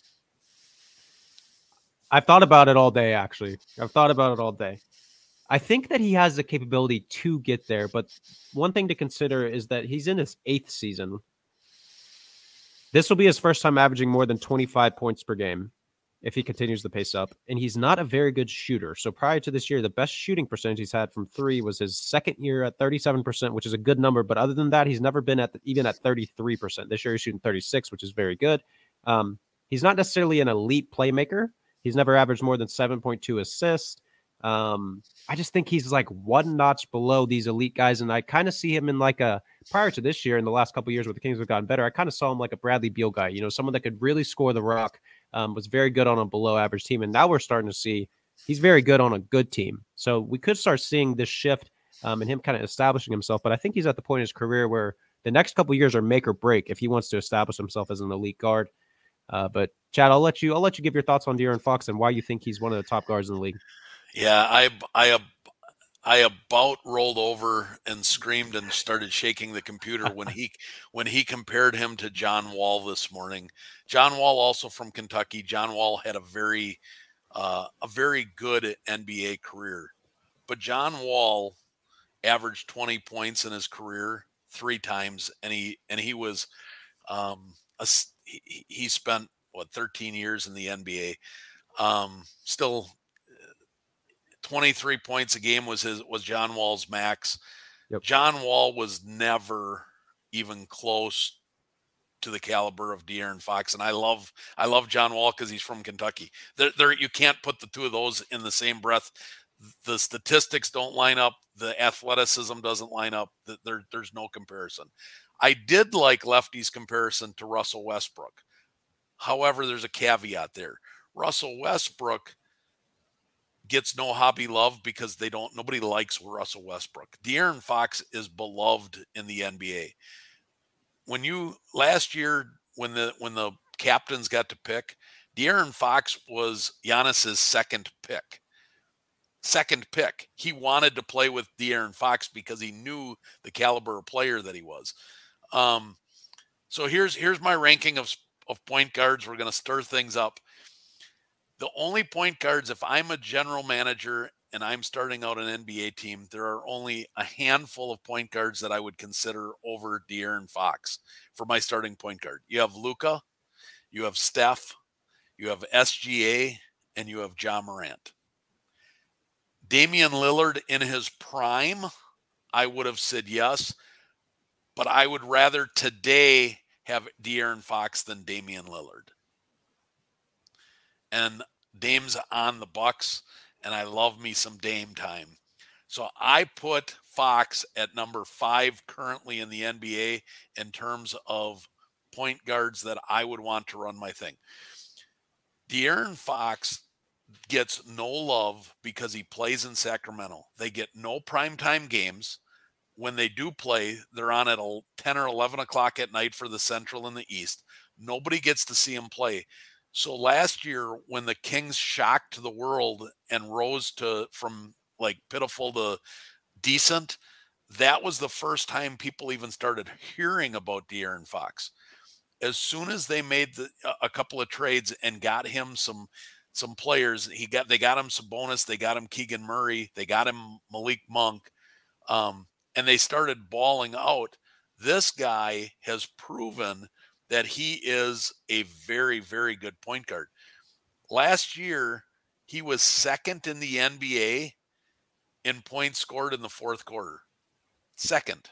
I've thought about it all day, actually. I've thought about it all day. I think that he has the capability to get there, but one thing to consider is that he's in his eighth season. This will be his first time averaging more than twenty-five points per game if he continues the pace up, and he's not a very good shooter. So prior to this year, the best shooting percentage he's had from three was his second year at thirty-seven percent, which is a good number, but other than that, he's never been at the, even at thirty-three percent. This year he's shooting thirty-six, which is very good. Um, he's not necessarily an elite playmaker. He's never averaged more than seven point two assists. Um, I just think he's like one notch below these elite guys, and I kind of see him in like a, prior to this year, in the last couple of years where the Kings have gotten better, I kind of saw him like a Bradley Beal guy, you know, someone that could really score the rock, um, was very good on a below average team, and now we're starting to see he's very good on a good team. So we could start seeing this shift um, and him kind of establishing himself, but I think he's at the point in his career where the next couple of years are make or break if he wants to establish himself as an elite guard. Uh, but Chad, I'll let you, I'll let you give your thoughts on De'Aaron Fox and why you think he's one of the top guards in the league. Yeah, I, I, I about rolled over and screamed and started shaking the computer when he when he compared him to John Wall this morning. John Wall, also from Kentucky. John Wall had a very uh, a very good N B A career. but John Wall averaged twenty points in his career three times, and he and he was um, a, he, he spent what thirteen years in the N B A. Um, still, twenty-three points a game was his was John Wall's max. Yep. John Wall was never even close to the caliber of De'Aaron Fox, and I love I love John Wall because he's from Kentucky. There, there, you can't put the two of those in the same breath. The statistics don't line up. The athleticism doesn't line up. There, there's no comparison. I did like Lefty's comparison to Russell Westbrook. However, there's a caveat there. Russell Westbrook gets no hobby love because they don't. Nobody likes Russell Westbrook. De'Aaron Fox is beloved in the N B A. When you last year, when the when the captains got to pick, De'Aaron Fox was Giannis's second pick. Second pick. He wanted to play with De'Aaron Fox because he knew the caliber of player that he was. Um, so here's here's my ranking of of point guards. We're going to stir things up. The only point guards, if I'm a general manager and I'm starting out an N B A team, there are only a handful of point guards that I would consider over De'Aaron Fox for my starting point guard. You have Luka, you have Steph, you have S G A, and you have Ja Morant. Damian Lillard in his prime, I would have said yes, but I would rather today have De'Aaron Fox than Damian Lillard. And Dame's on the Bucks, and I love me some Dame time. So I put Fox at number five currently in the N B A in terms of point guards that I would want to run my thing. De'Aaron Fox gets no love because he plays in Sacramento. They get no primetime games. When they do play, they're on at ten or eleven o'clock at night for the Central and the East. Nobody gets to see him play. So last year, when the Kings shocked the world and rose to from like pitiful to decent, that was the first time people even started hearing about De'Aaron Fox. As soon as they made the, a couple of trades and got him some some players, he got they got him Sabonis, they got him Keegan Murray, they got him Malik Monk, um, and they started balling out. This guy has proven that he is a very, very good point guard. Last year, he was second in the N B A in points scored in the fourth quarter. Second.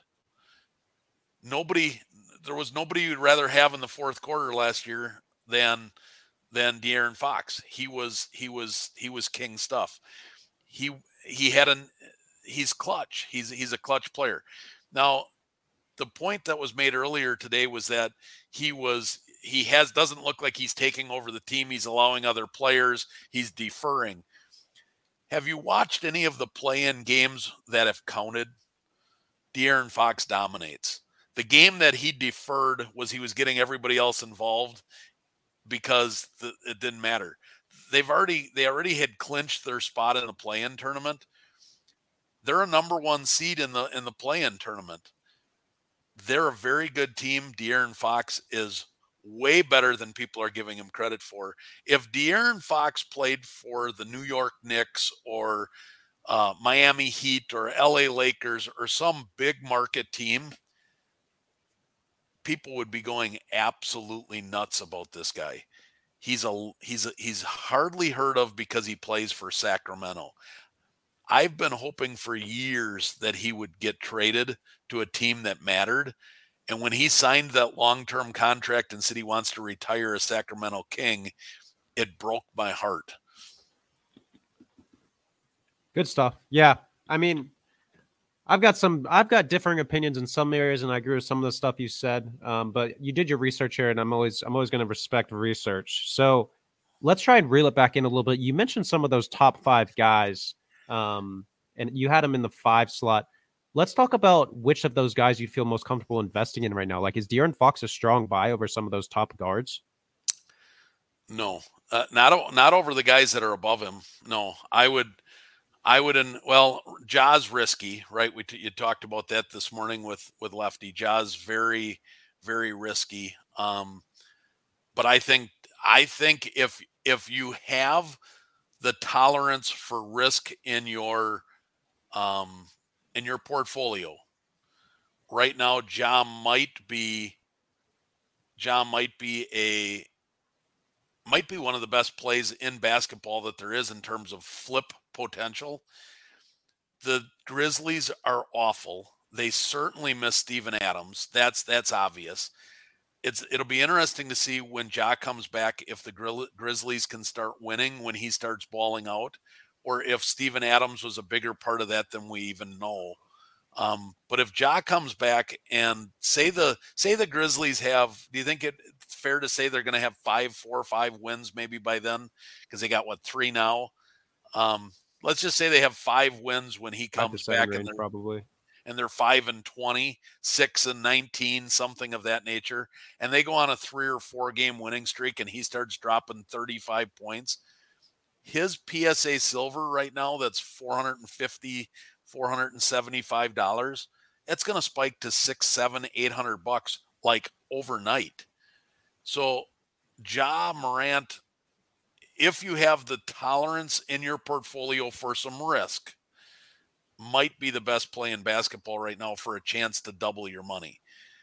Nobody, there was nobody you'd rather have in the fourth quarter last year than than De'Aaron Fox. He was he was he was king stuff. He he had an he's clutch. He's he's a clutch player. Now, the point that was made earlier today was that he was he has doesn't look like he's taking over the team. He's allowing other players. He's deferring. Have you watched any of the play-in games that have counted? De'Aaron Fox dominates. The game that he deferred was he was getting everybody else involved because the, it didn't matter. They've already they already had clinched their spot in the play-in tournament. They're a number one seed in the in the play-in tournament. They're a very good team. De'Aaron Fox is way better than people are giving him credit for. If De'Aaron Fox played for the New York Knicks or uh, Miami Heat or L A Lakers or some big market team, people would be going absolutely nuts about this guy. He's a he's a, he's hardly heard of because he plays for Sacramento. I've been hoping for years that he would get traded to a team that mattered. And when he signed that long-term contract and said he wants to retire as Sacramento King, it broke my heart. Good stuff. Yeah. I mean, I've got some, I've got differing opinions in some areas, and I agree with some of the stuff you said. Um, but you did your research here, and I'm always, I'm always going to respect research. So let's try and reel it back in a little bit. You mentioned some of those top five guys, um, and you had them in the five slot. Let's talk about which of those guys you feel most comfortable investing in right now. Like, is De'Aaron Fox a strong buy over some of those top guards? No, uh, not not over the guys that are above him. No, I would, I would. In, well, Ja's risky, right? We t- you talked about that this morning with with Lefty. Ja's very, very risky. Um, but I think I think if if you have the tolerance for risk in your um, in your portfolio right now, Ja might be Ja might be a might be one of the best plays in basketball that there is in terms of flip potential. The Grizzlies are awful. They certainly miss Steven Adams. That's that's obvious. It's it'll be interesting to see when Ja comes back if the Gri- Grizzlies can start winning when he starts balling out, or if Steven Adams was a bigger part of that than we even know. Um, but if Ja comes back and say the say the Grizzlies have, do you think it's fair to say they're going to have five, four or five wins maybe by then? Because they got what three now. Um, let's just say they have five wins when he comes back, range, and they're probably. and they're five and twenty, six and nineteen, something of that nature, and they go on a three or four game winning streak, and he starts dropping thirty-five points. His P S A silver right now, that's four hundred fifty, four hundred seventy-five dollars. It's going to spike to six, seven, eight hundred bucks like overnight. So Ja Morant, if you have the tolerance in your portfolio for some risk, might be the best play in basketball right now for a chance to double your money.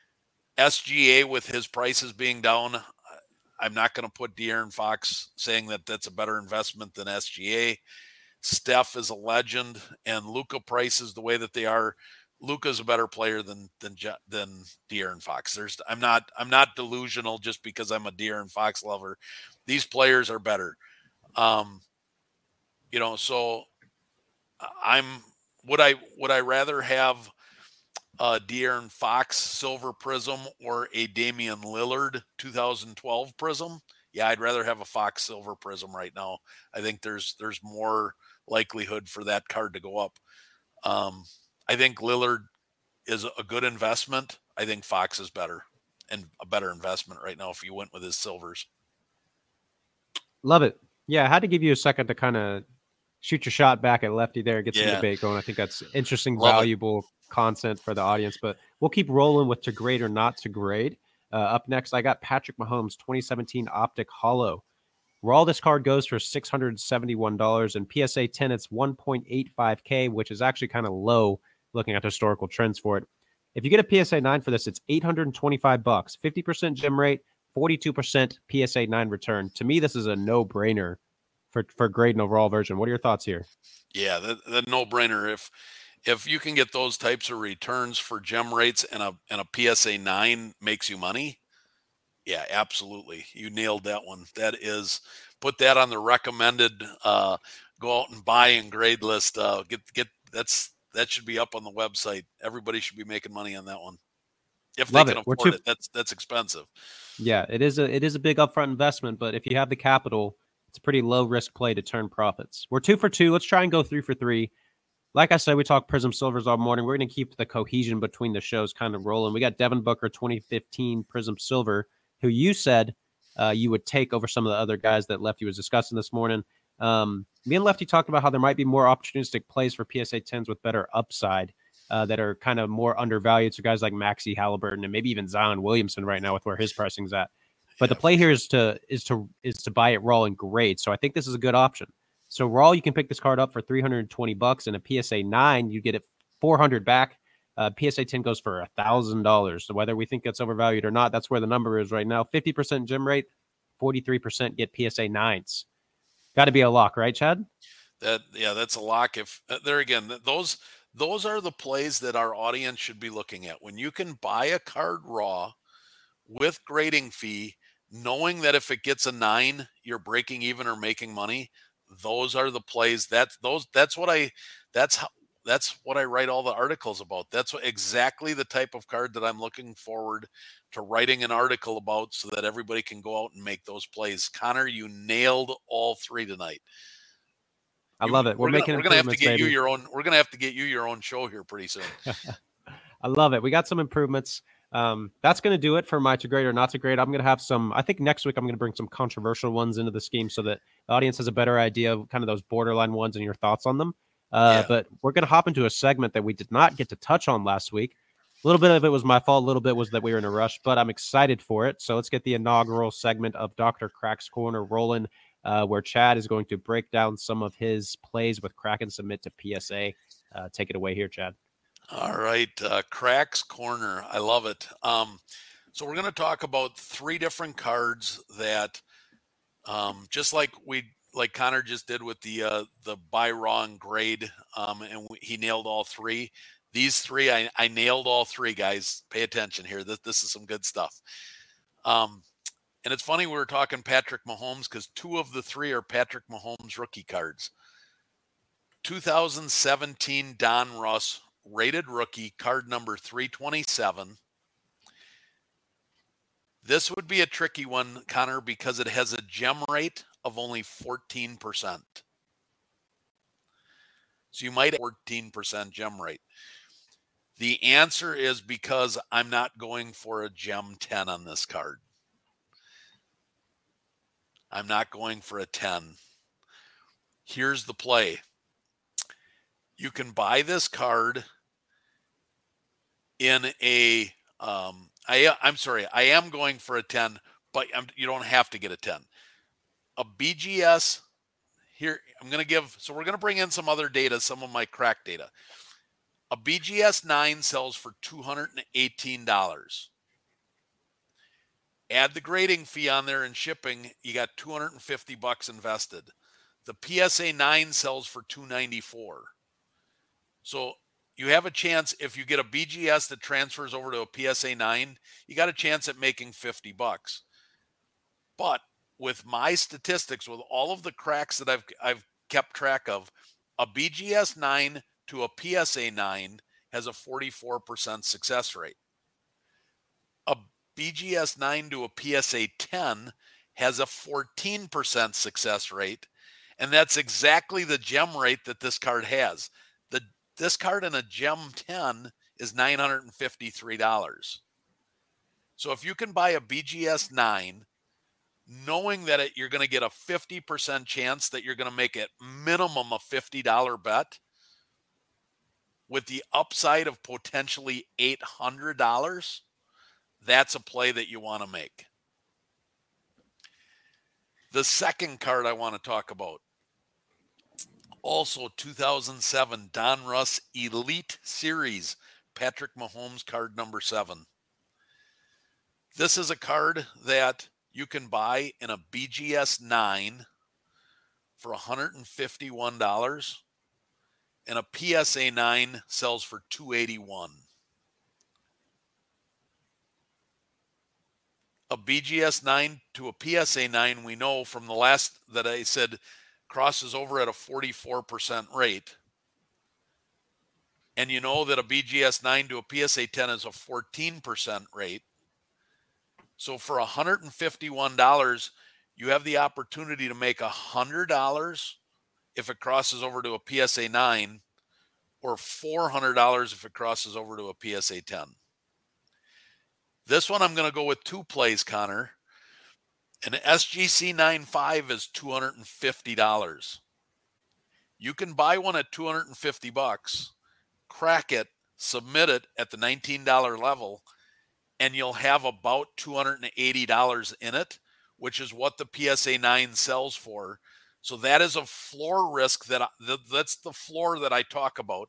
S G A with his prices being down, I'm not going to put De'Aaron Fox saying that that's a better investment than S G A. Steph is a legend, and Luka prices the way that they are. Luka's a better player than than than De'Aaron Fox. There's I'm not I'm not delusional just because I'm a De'Aaron Fox lover. These players are better. Um, you know, so I'm would I would I rather have a De'Aaron Fox silver prism or a Damian Lillard two thousand twelve prism? Yeah, I'd rather have a Fox silver prism right now. I think there's there's more likelihood for that card to go up. Um, I think Lillard is a good investment. I think Fox is better and a better investment right now if you went with his silvers. Love it. Yeah, I had to give you a second to kind of shoot your shot back at Lefty there, get some Yeah. debate going. I think that's interesting, Love valuable it. content for the audience. But we'll keep rolling with to grade or not to grade. Uh, up next, I got Patrick Mahomes twenty seventeen Optic Hollow. Raw, this card goes for six hundred seventy-one dollars, and P S A ten, it's one point eight five K, which is actually kind of low looking at historical trends for it. If you get a P S A nine for this, it's eight hundred twenty-five bucks, fifty percent gem rate, forty-two percent P S A nine return. To me, this is a no-brainer for, for grading a raw version. What are your thoughts here? Yeah, the, the no-brainer. If if you can get those types of returns for gem rates and a and a P S A nine makes you money, yeah, absolutely. You nailed that one. That is, put that on the recommended uh, go out and buy and grade list. Uh, get get that's that should be up on the website. Everybody should be making money on that one if Love they can it. We're afford too- it. That's that's expensive. Yeah, it is a it is a big upfront investment, but if you have the capital, it's a pretty low risk play to turn profits. We're two for two. Let's try and go three for three. Like I said, we talk Prism Silvers all morning. We're going to keep the cohesion between the shows kind of rolling. We got Devin Booker twenty fifteen Prism Silver, who you said uh, you would take over some of the other guys that Lefty was discussing this morning. Um, me and Lefty talked about how there might be more opportunistic plays for P S A tens with better upside uh, that are kind of more undervalued. So guys like Maxey Halliburton and maybe even Zion Williamson right now with where his pricing's at. But Yeah, the play for here sure. is to is to is to buy it raw and grade. So I think this is a good option. So raw, you can pick this card up for three hundred twenty bucks, and a P S A nine, you get it four hundred back. Uh, P S A ten goes for a thousand dollars. So whether we think that's overvalued or not, that's where the number is right now. Fifty percent gem rate, forty-three percent get P S A nines. Got to be a lock, right, Chad? That yeah, that's a lock. If uh, there again, th- those those are the plays that our audience should be looking at. When you can buy a card raw with grading fee, knowing that if it gets a nine, you're breaking even or making money. Those are the plays. That's those. That's what I. That's how. That's what I write all the articles about. That's what, exactly the type of card that I'm looking forward to writing an article about, so that everybody can go out and make those plays. Connor, you nailed all three tonight. I You- love it. We're, We're, making gonna, we're gonna have to improvements, get you baby. your own. We're gonna have to get you your own show here pretty soon. I love it. We got some improvements. Um, that's going to do it for my to grade or not to grade. I'm going to have some, I think next week I'm going to bring some controversial ones into the scheme so that the audience has a better idea of kind of those borderline ones and your thoughts on them. Uh, Yeah. But we're going to hop into a segment that we did not get to touch on last week. A little bit of it was my fault. A little bit was that we were in a rush, but I'm excited for it. So let's get the inaugural segment of Doctor Crack's Corner rolling, uh, where Chad is going to break down some of his plays with Crack and submit to P S A. uh, take it away here, Chad. All right, uh, Cracks Corner. I love it. Um, so we're going to talk about three different cards that, um, just like we like Connor just did with the uh, the buy wrong grade, um, and we, he nailed all three. These three, I, I nailed all three, guys. Pay attention here. This this is some good stuff. Um, and it's funny we were talking Patrick Mahomes because two of the three are Patrick Mahomes rookie cards. two thousand seventeen Don Russ rated rookie card number three twenty-seven. This would be a tricky one, Connor, because it has a gem rate of only fourteen percent. So you might have fourteen percent gem rate. The answer is because I'm not going for a gem ten on this card. I'm not going for a ten. Here's the play. You can buy this card in a, um, I, I'm sorry, I am going for a ten, but I'm, you don't have to get a ten. A B G S, here, I'm going to give, so we're going to bring in some other data, some of my crack data. A B G S nine sells for two hundred eighteen dollars. Add the grading fee on there and shipping, you got two hundred fifty bucks invested. The P S A nine sells for two hundred ninety-four dollars. So you have a chance, if you get a B G S that transfers over to a P S A nine, you got a chance at making fifty bucks. But with my statistics, with all of the cracks that I've I've kept track of, a B G S nine to a P S A nine has a forty-four percent success rate. A B G S nine to a P S A ten has a fourteen percent success rate, and that's exactly the gem rate that this card has. The This card in a gem ten is nine hundred fifty-three dollars. So if you can buy a B G S nine, knowing that it, you're going to get a fifty percent chance that you're going to make at minimum a fifty dollars bet, with the upside of potentially eight hundred dollars, that's a play that you want to make. The second card I want to talk about, also two thousand seven Don Russ Elite Series, Patrick Mahomes card number seven. This is a card that you can buy in a B G S nine for one hundred fifty-one dollars, and a P S A nine sells for two hundred eighty-one dollars. A B G S nine to a P S A nine, we know from the last that I said, crosses over at a forty-four percent rate. And you know that a B G S nine to a P S A ten is a fourteen percent rate. So for one hundred fifty-one dollars, you have the opportunity to make one hundred dollars if it crosses over to a P S A nine, or four hundred dollars if it crosses over to a P S A ten. This one I'm going to go with two plays, Connor. An S G C ninety-five is two hundred fifty dollars. You can buy one at two hundred fifty bucks, crack it, submit it at the nineteen dollars level, and you'll have about two hundred eighty dollars in it, which is what the P S A nine sells for. So that is a floor risk that I, that's the floor that I talk about.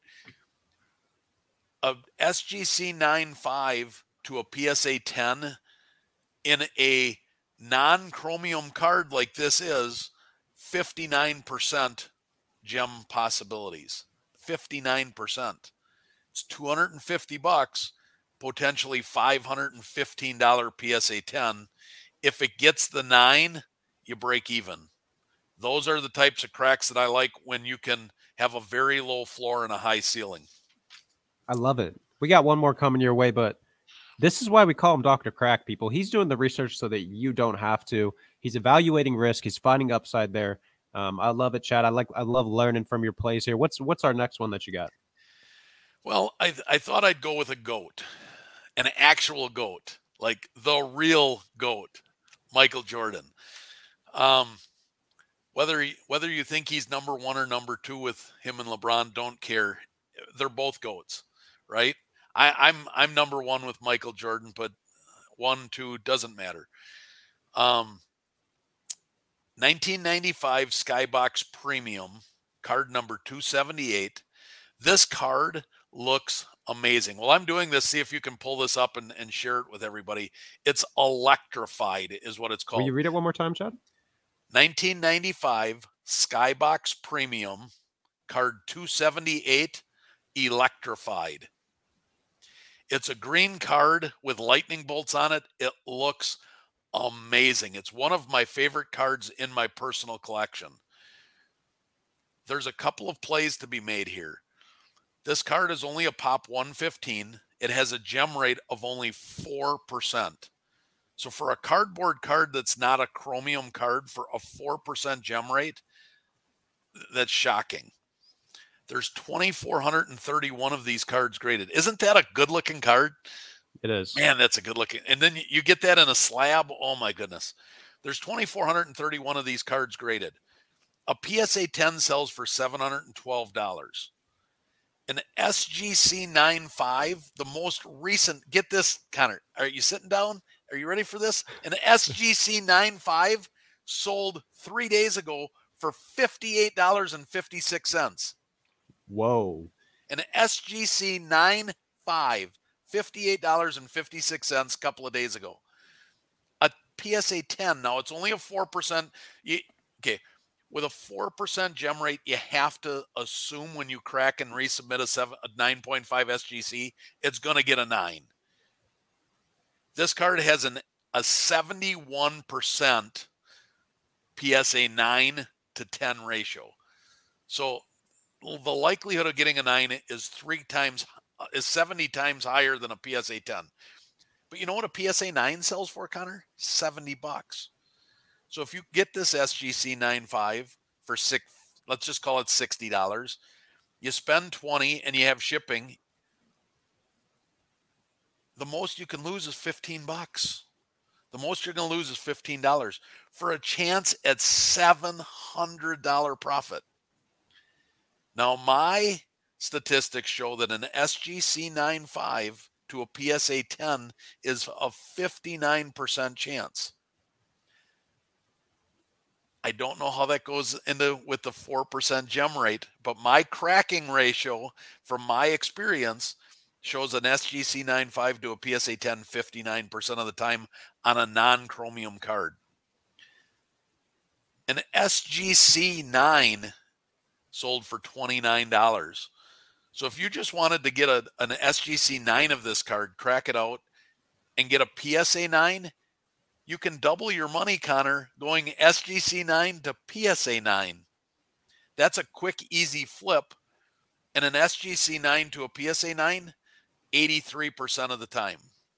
A S G C ninety-five to a P S A ten in a non-chromium card like this is fifty-nine percent gem possibilities. fifty-nine percent. It's two hundred fifty bucks, potentially five hundred fifteen dollars P S A ten. If it gets the nine, you break even. Those are the types of cracks that I like when you can have a very low floor and a high ceiling. I love it. We got one more coming your way, but this is why we call him Doctor Crack, people. He's doing the research so that you don't have to. He's evaluating risk. He's finding upside there. Um, I love it, Chad. I like. I love learning from your plays here. What's what's our next one that you got? Well, I I thought I'd go with a goat, an actual goat, like the real goat, Michael Jordan. Um, whether he, whether you think he's number one or number two with him and LeBron, don't care. They're both goats, right? I, I'm I'm number one with Michael Jordan, but one, two doesn't matter. Um, nineteen ninety-five Skybox Premium, card number two seventy-eight. This card looks amazing. Well, I'm doing this. See if you can pull this up and, and share it with everybody. It's electrified is what it's Will called. you read it one more time, Chad? nineteen ninety-five Skybox Premium, card two seventy-eight, electrified. It's a green card with lightning bolts on it. It looks amazing. It's one of my favorite cards in my personal collection. There's a couple of plays to be made here. This card is only a pop one fifteen. It has a gem rate of only four percent. So for a cardboard card that's not a chromium card, for a four percent gem rate, that's shocking. There's two thousand four hundred thirty-one of these cards graded. Isn't that a good-looking card? It is. Man, that's a good-looking. And then you get that in a slab. Oh, my goodness. There's two thousand four hundred thirty-one of these cards graded. A P S A ten sells for seven hundred twelve dollars. An S G C ninety-five, the most recent, get this, Connor, are you sitting down? Are you ready for this? An S G C ninety-five sold three days ago for fifty-eight dollars and fifty-six cents. Whoa. An S G C ninety-five, fifty-eight dollars and fifty-six cents a couple of days ago. A P S A ten, now it's only a four percent. You, okay, with a four percent gem rate, you have to assume when you crack and resubmit a, seven, a nine point five S G C, it's going to get a nine. This card has an a seventy-one percent P S A nine to ten ratio. So the likelihood of getting a nine is three times, is seventy times higher than a P S A ten. But you know what a P S A nine sells for, Connor? seventy bucks. So if you get this S G C ninety-five for six, let's just call it sixty dollars, you spend twenty and you have shipping, the most you can lose is fifteen bucks. The most you're going to lose is fifteen dollars for a chance at seven hundred dollars profit. Now, my statistics show that an S G C ninety-five to a P S A ten is a fifty-nine percent chance. I don't know how that goes into with the four percent gem rate, but my cracking ratio from my experience shows an S G C ninety-five to a P S A ten fifty-nine percent of the time on a non-chromium card. An S G C nine sold for twenty-nine dollars. So if you just wanted to get a, an S G C nine of this card, crack it out, and get a P S A nine, you can double your money, Connor, going S G C nine to P S A nine. That's a quick, easy flip. And an S G C nine to a P S A nine, eighty-three percent of the time.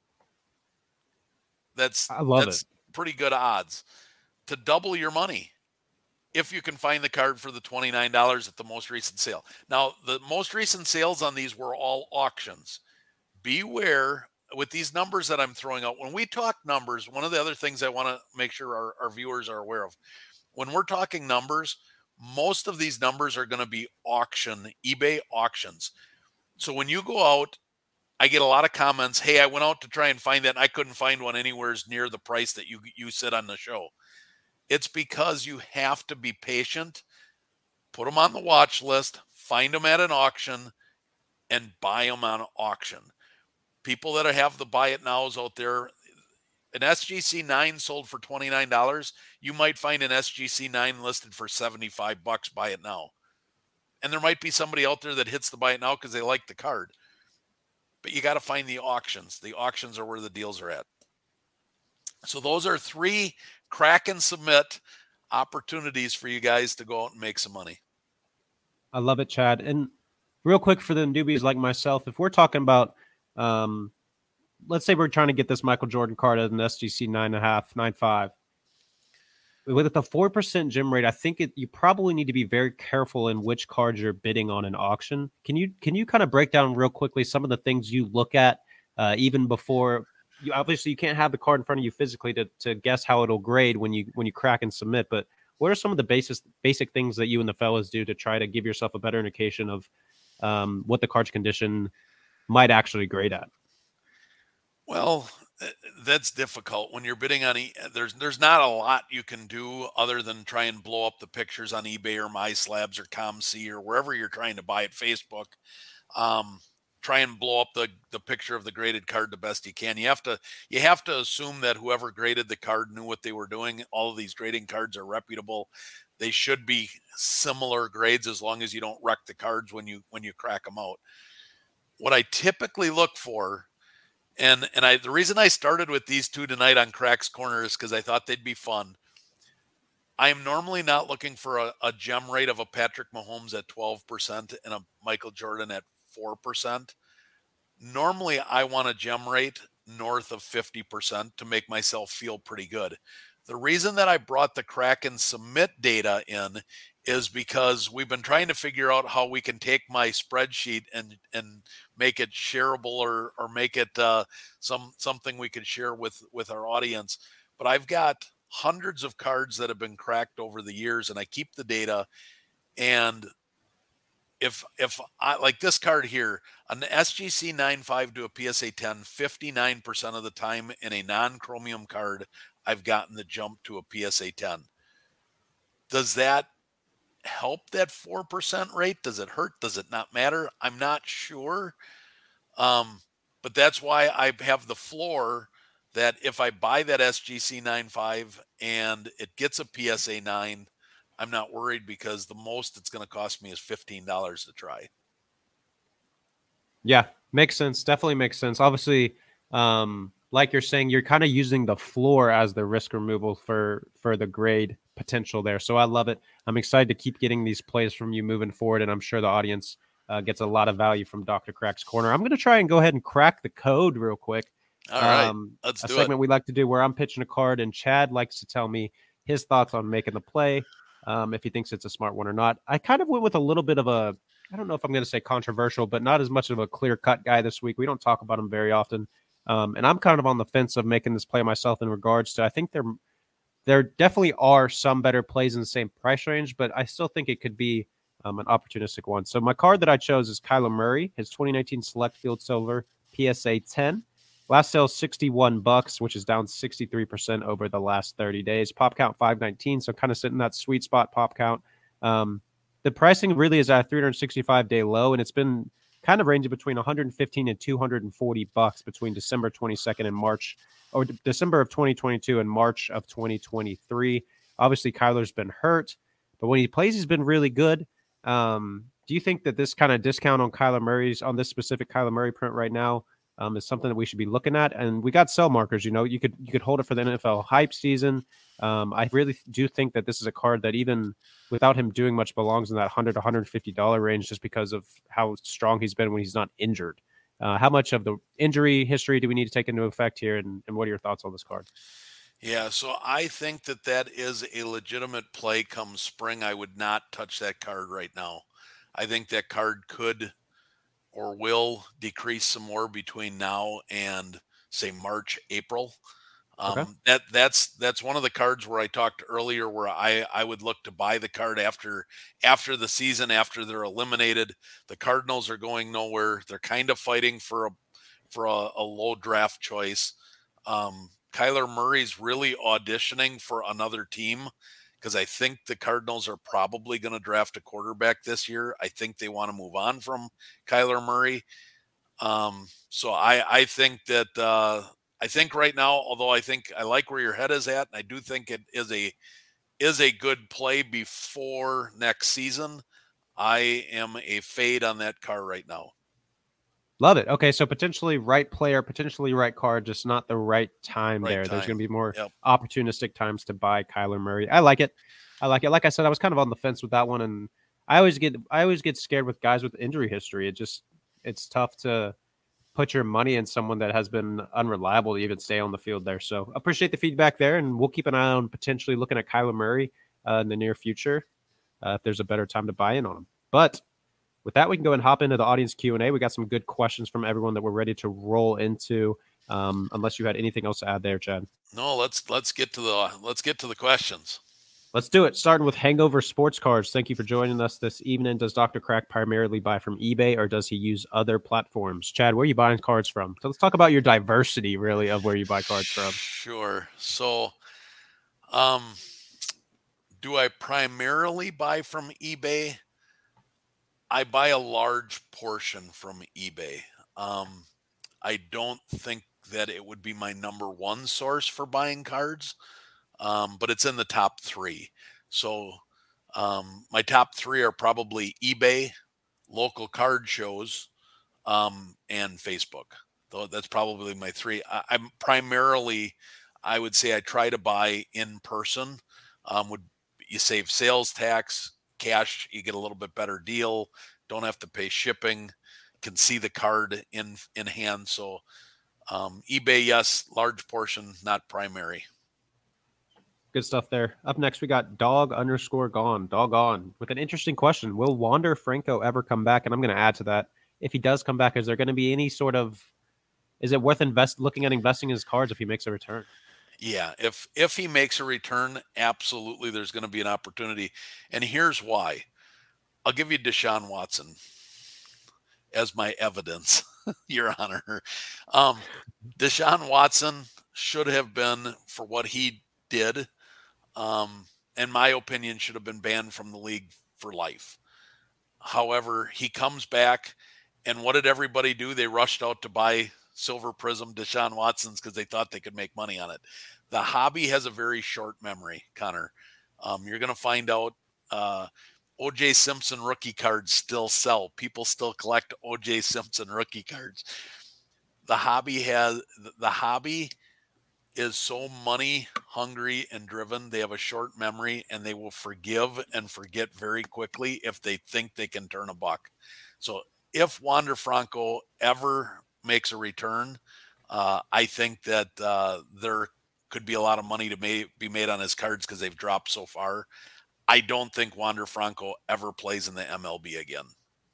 That's, I love that's it. Pretty good odds to double your money if you can find the card for the twenty-nine dollars at the most recent sale. Now, the most recent sales on these were all auctions. Beware with these numbers that I'm throwing out. When we talk numbers, one of the other things I want to make sure our, our viewers are aware of, when we're talking numbers, most of these numbers are going to be auction, eBay auctions. So when you go out, I get a lot of comments, hey, I went out to try and find that, and I couldn't find one anywhere near the price that you, you said on the show. It's because you have to be patient, put them on the watch list, find them at an auction, and buy them on auction. People that have the buy it nows out there, an S G C nine sold for twenty-nine dollars. You might find an S G C nine listed for seventy-five bucks, buy it now. And there might be somebody out there that hits the buy it now because they like the card. But you got to find the auctions. The auctions are where the deals are at. So those are three crack and submit opportunities for you guys to go out and make some money. I love it, Chad. And real quick for the newbies like myself, if we're talking about, um, let's say we're trying to get this Michael Jordan card at an S G C nine and a half, nine five. With the four percent gem rate, I think it, you probably need to be very careful in which cards you're bidding on an auction. Can you can you kind of break down real quickly some of the things you look at uh, even before you? Obviously, you can't have the card in front of you physically to to guess how it'll grade when you when you crack and submit. But what are some of the basic basic things that you and the fellas do to try to give yourself a better indication of um, what the card's condition might actually grade at? Well, That's difficult when you're bidding on. E- there's there's not a lot you can do other than try and blow up the pictures on eBay or MySlabs or ComC or wherever you're trying to buy it. Facebook. Um, try and blow up the the picture of the graded card the best you can. You have to you have to assume that whoever graded the card knew what they were doing. All of these grading cards are reputable. They should be similar grades as long as you don't wreck the cards when you when you crack them out. What I typically look for, and and I the reason I started with these two tonight on Crack's Corner is because I thought they'd be fun. I am normally not looking for a, a gem rate of a Patrick Mahomes at twelve percent and a Michael Jordan at four percent. Normally, I want a gem rate north of fifty percent to make myself feel pretty good. The reason that I brought the Kraken submit data in is because we've been trying to figure out how we can take my spreadsheet and and make it shareable or or make it uh, some something we could share with with our audience. But I've got hundreds of cards that have been cracked over the years, and I keep the data. And if if I like this card here, an S G C nine five to a P S A ten, fifty-nine percent of the time in a non-chromium card, I've gotten the jump to a P S A ten. Does that help that four percent rate? Does it hurt? Does it not matter? I'm not sure. Um, but that's why I have the floor that if I buy that S G C nine five and it gets a P S A nine, I'm not worried because the most it's going to cost me is fifteen dollars to try. Yeah, makes sense. Definitely makes sense. Obviously, um, like you're saying, you're kind of using the floor as the risk removal for for the grade potential there. So I love it. I'm excited to keep getting these plays from you moving forward, and I'm sure the audience uh, gets a lot of value from Doctor Crack's Corner. I'm going to try and go ahead and crack the code real quick. All right, um, let's a do segment it. we like to do where I'm pitching a card, and Chad likes to tell me his thoughts on making the play, um, if he thinks it's a smart one or not. I kind of went with a little bit of a, I don't know if I'm going to say controversial, but not as much of a clear-cut guy this week. We don't talk about him very often. Um, and I'm kind of on the fence of making this play myself in regards to, I think there, there definitely are some better plays in the same price range, but I still think it could be um, an opportunistic one. So my card that I chose is Kyler Murray, his twenty nineteen Select Field Silver P S A ten. Last sale sixty-one bucks, which is down sixty-three percent over the last thirty days. Pop count five nineteen, so kind of sitting in that sweet spot pop count. Um, the pricing really is at a three hundred sixty-five day low, and it's been kind of ranging between one hundred fifteen and two hundred forty bucks between December twenty-second and March, or D- December of twenty twenty-two and March of twenty twenty-three. Obviously, Kyler's been hurt, but when he plays, he's been really good. Um, do you think that this kind of discount on Kyler Murray's, on this specific Kyler Murray print right now, um, is something that we should be looking at? And we got sell markers. You know, you could you could hold it for the N F L hype season. Um, I really do think that this is a card that even without him doing much belongs in that one hundred to one hundred fifty dollars range just because of how strong he's been when he's not injured. Uh, how much of the injury history do we need to take into effect here, and, and what are your thoughts on this card? Yeah, so I think that that is a legitimate play come spring. I would not touch that card right now. I think that card could or will decrease some more between now and say March, April. Um, Okay. that that's that's one of the cards where I talked earlier where I I would look to buy the card after after the season, after they're eliminated. The Cardinals are going nowhere. They're kind of fighting for a for a, a low draft choice. Um, Kyler Murray's really auditioning for another team because I think the Cardinals are probably going to draft a quarterback this year. I think they want to move on from Kyler Murray. Um, so I, I think that uh, I think right now, although I think I like where your head is at, and I do think it is a is a good play before next season. I am a fade on that car right now. Love it. Okay, so potentially right player, potentially right card, just not the right time Right there. time. There's going to be more Yep. opportunistic times to buy Kyler Murray. I like it. I like it. Like I said, I was kind of on the fence with that one, and I always get I always get scared with guys with injury history. It just it's tough to put your money in someone that has been unreliable to even stay on the field there. So appreciate the feedback there, and we'll keep an eye on potentially looking at Kyler Murray uh, in the near future uh, if there's a better time to buy in on him. But with that, we can go and hop into the audience Q and A. We got some good questions from everyone that we're ready to roll into. Um, unless you had anything else to add there, Chad. No, let's let's get to the let's get to the questions. Let's do it. Starting with Hangover Sports Cards. Thank you for joining us this evening. Does Doctor Crack primarily buy from eBay or does he use other platforms? Chad, where are you buying cards from? So let's talk about your diversity, really, of where you buy cards from. Sure. So, um, do I primarily buy from eBay? I buy a large portion from eBay. Um, I don't think that it would be my number one source for buying cards, um, but it's in the top three. So um, my top three are probably eBay, local card shows, um, and Facebook. Though that's probably my three. I, I'm primarily, I would say, I try to buy in person. Um, would you save sales tax, cash? You get a little bit better deal. Don't have to pay shipping. Can see the card in in hand. So um, eBay, yes, large portion, not primary. Good stuff there. Up next, we got Dog underscore Gone, Dog On, with an interesting question. Will Wander Franco ever come back? And I'm going to add to that. If he does come back, is there going to be any sort of, is it worth invest looking at investing in his cards if he makes a return? Yeah, if if he makes a return, absolutely there's going to be an opportunity. And here's why. I'll give you Deshaun Watson as my evidence, Your Honor. Um, Deshaun Watson should have been, for what he did, um, in my opinion, should have been banned from the league for life. However, he comes back, and what did everybody do? They rushed out to buy Silver Prism Deshaun Watsons because they thought they could make money on it. The hobby has a very short memory, Connor. Um, you're going to find out uh, O J Simpson rookie cards still sell. People still collect O J Simpson rookie cards. The hobby has the hobby is so money hungry and driven. They have a short memory and they will forgive and forget very quickly if they think they can turn a buck. So if Wander Franco ever makes a return, uh, I think that uh, there could be a lot of money to may, be made on his cards because they've dropped so far. I don't think Wander Franco ever plays in the M L B again.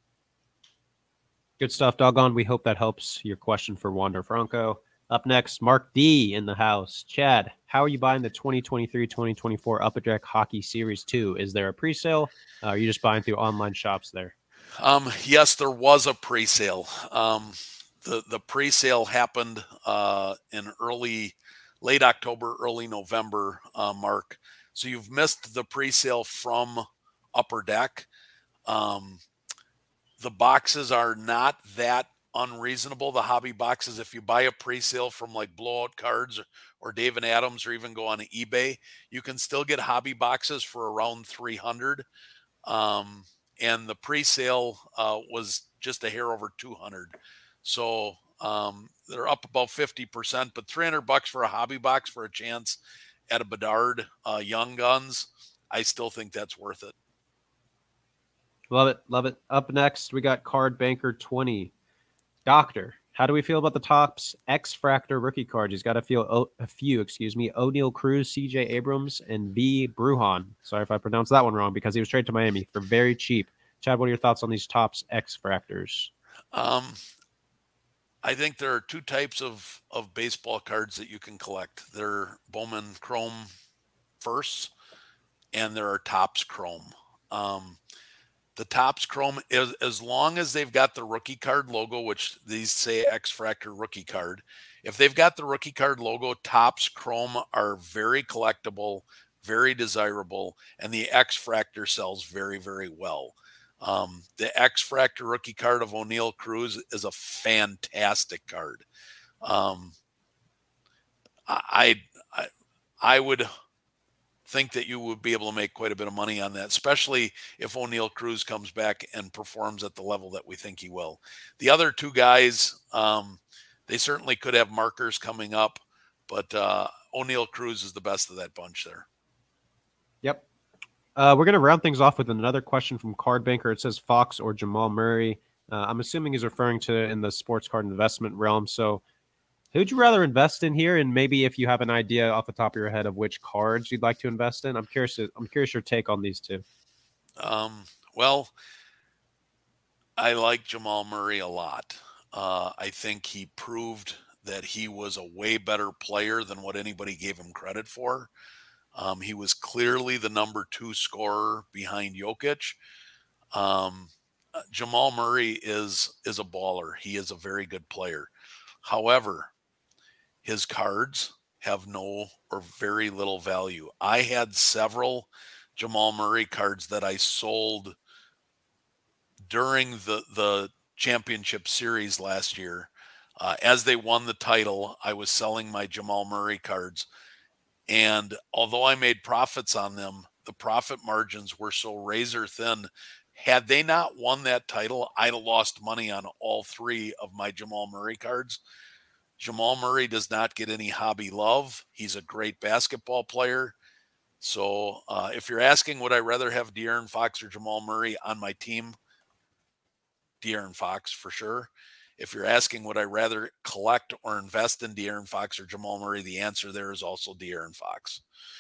Good stuff, Doggone. We hope that helps your question for Wander Franco. Up next, Mark D in the house. Chad, how are you buying the twenty twenty-three twenty twenty-four Upper Deck Hockey Series two? Is there a pre-sale? Uh, are you just buying through online shops there? Um, yes, there was a pre-sale. Um, the, the pre-sale happened uh, in early, late October, early November, uh, Mark. So you've missed the pre-sale from Upper Deck. Um, the boxes are not that unreasonable. The hobby boxes, if you buy a pre-sale from like Blowout Cards or, or David Adams, or even go on eBay, you can still get hobby boxes for around three hundred. Um, and the pre-sale uh, was just a hair over two hundred. So um, they're up about fifty percent, but three hundred bucks for a hobby box for a chance at a Bedard uh, Young Guns, I still think that's worth it. Love it. Love it. Up next, we got Card Banker twenty. Doctor, how do we feel about the Topps X-Fractor rookie cards? He's got a few, oh, a few, excuse me, O'Neal Cruz, C J Abrams, and V. Bruhan. Sorry if I pronounced that one wrong because he was traded to Miami for very cheap. Chad, what are your thoughts on these Topps X-Fractors? Um, I think there are two types of, of baseball cards that you can collect. There are Bowman Chrome firsts, and there are Topps Chrome. Um, The Topps Chrome, is, as long as they've got the rookie card logo, which these say X-Fractor rookie card, if they've got the rookie card logo, Topps Chrome are very collectible, very desirable, and the X-Fractor sells very, very well. Um, the X-Fractor rookie card of O'Neal Cruz is a fantastic card. Um, I, I, I would think that you would be able to make quite a bit of money on that, especially if O'Neal Cruz comes back and performs at the level that we think he will. The other two guys, um, they certainly could have markers coming up, but uh, O'Neal Cruz is the best of that bunch there. Yep. Uh, we're going to round things off with another question from Card Banker. It says Fox or Jamal Murray. Uh, I'm assuming he's referring to in the sports card investment realm. So who'd you rather invest in here? And maybe if you have an idea off the top of your head of which cards you'd like to invest in, I'm curious. I'm curious your take on these two. Um, well, I like Jamal Murray a lot. Uh, I think he proved that he was a way better player than what anybody gave him credit for. Um, he was clearly the number two scorer behind Jokic. Um, Jamal Murray is is a baller. He is a very good player. However, his cards have no or very little value. I had several Jamal Murray cards that I sold during the, the championship series last year. Uh, as they won the title, I was selling my Jamal Murray cards. And although I made profits on them, the profit margins were so razor thin. Had they not won that title, I'd have lost money on all three of my Jamal Murray cards. Jamal Murray does not get any hobby love. He's a great basketball player. So uh, if you're asking, would I rather have De'Aaron Fox or Jamal Murray on my team? De'Aaron Fox for sure. If you're asking, would I rather collect or invest in De'Aaron Fox or Jamal Murray? The answer there is also De'Aaron Fox.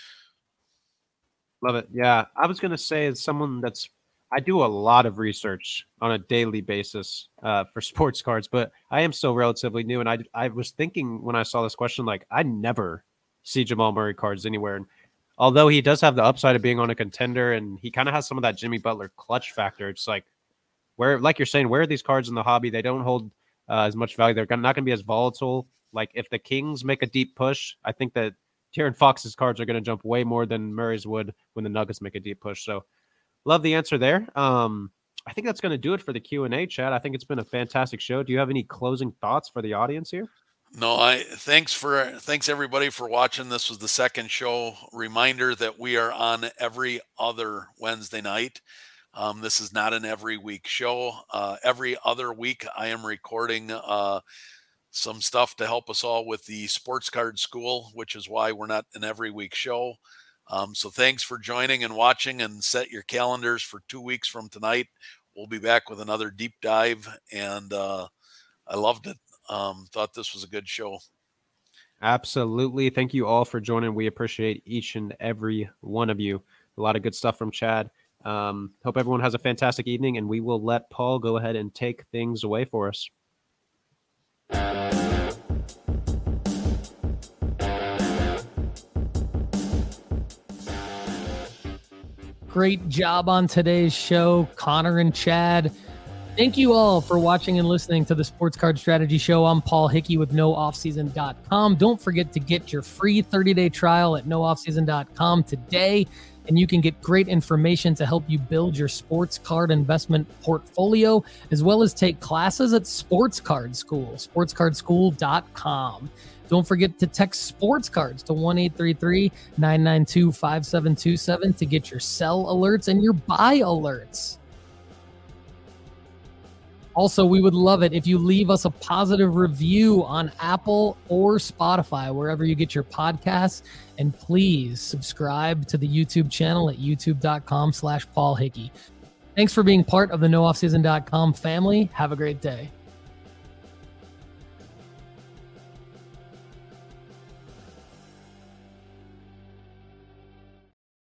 Love it. Yeah. I was going to say, as someone that's, I do a lot of research on a daily basis uh, for sports cards, but I am still relatively new. And I, I was thinking when I saw this question, like, I never see Jamal Murray cards anywhere. And although he does have the upside of being on a contender and he kind of has some of that Jimmy Butler clutch factor, it's like, where, like you're saying, where are these cards in the hobby? They don't hold uh, as much value. They're not going to be as volatile. Like if the Kings make a deep push, I think that De'Aaron Fox's cards are going to jump way more than Murray's would when the Nuggets make a deep push. So love the answer there. Um, I think that's going to do it for the Q and A, Chad. I think it's been a fantastic show. Do you have any closing thoughts for the audience here? No, I thanks for thanks everybody for watching. This was the second show. Reminder that we are on every other Wednesday night. Um, this is not an every week show. Uh, every other week, I am recording uh, some stuff to help us all with the Sports Card School, which is why we're not an every week show. Um, so thanks for joining and watching, and set your calendars for two weeks from tonight. We'll be back with another deep dive, and uh, I loved it. Um, thought this was a good show. Absolutely. Thank you all for joining. We appreciate each and every one of you. A lot of good stuff from Chad. Um, hope everyone has a fantastic evening, and we will let Paul go ahead and take things away for us. Great job on today's show, Connor and Chad. Thank you all for watching and listening to the Sports Card Strategy Show. I'm Paul Hickey with no off season dot com. Don't forget to get your free thirty-day trial at no off season dot com today, and you can get great information to help you build your sports card investment portfolio, as well as take classes at Sports Card School, sports card school dot com. Don't forget to text sports cards to one eight three three, nine nine two, five seven two seven to get your sell alerts and your buy alerts. Also, we would love it if you leave us a positive review on Apple or Spotify, wherever you get your podcasts. And please subscribe to the YouTube channel at youtube.com slash Paul Hickey. Thanks for being part of the no off season dot com family. Have a great day.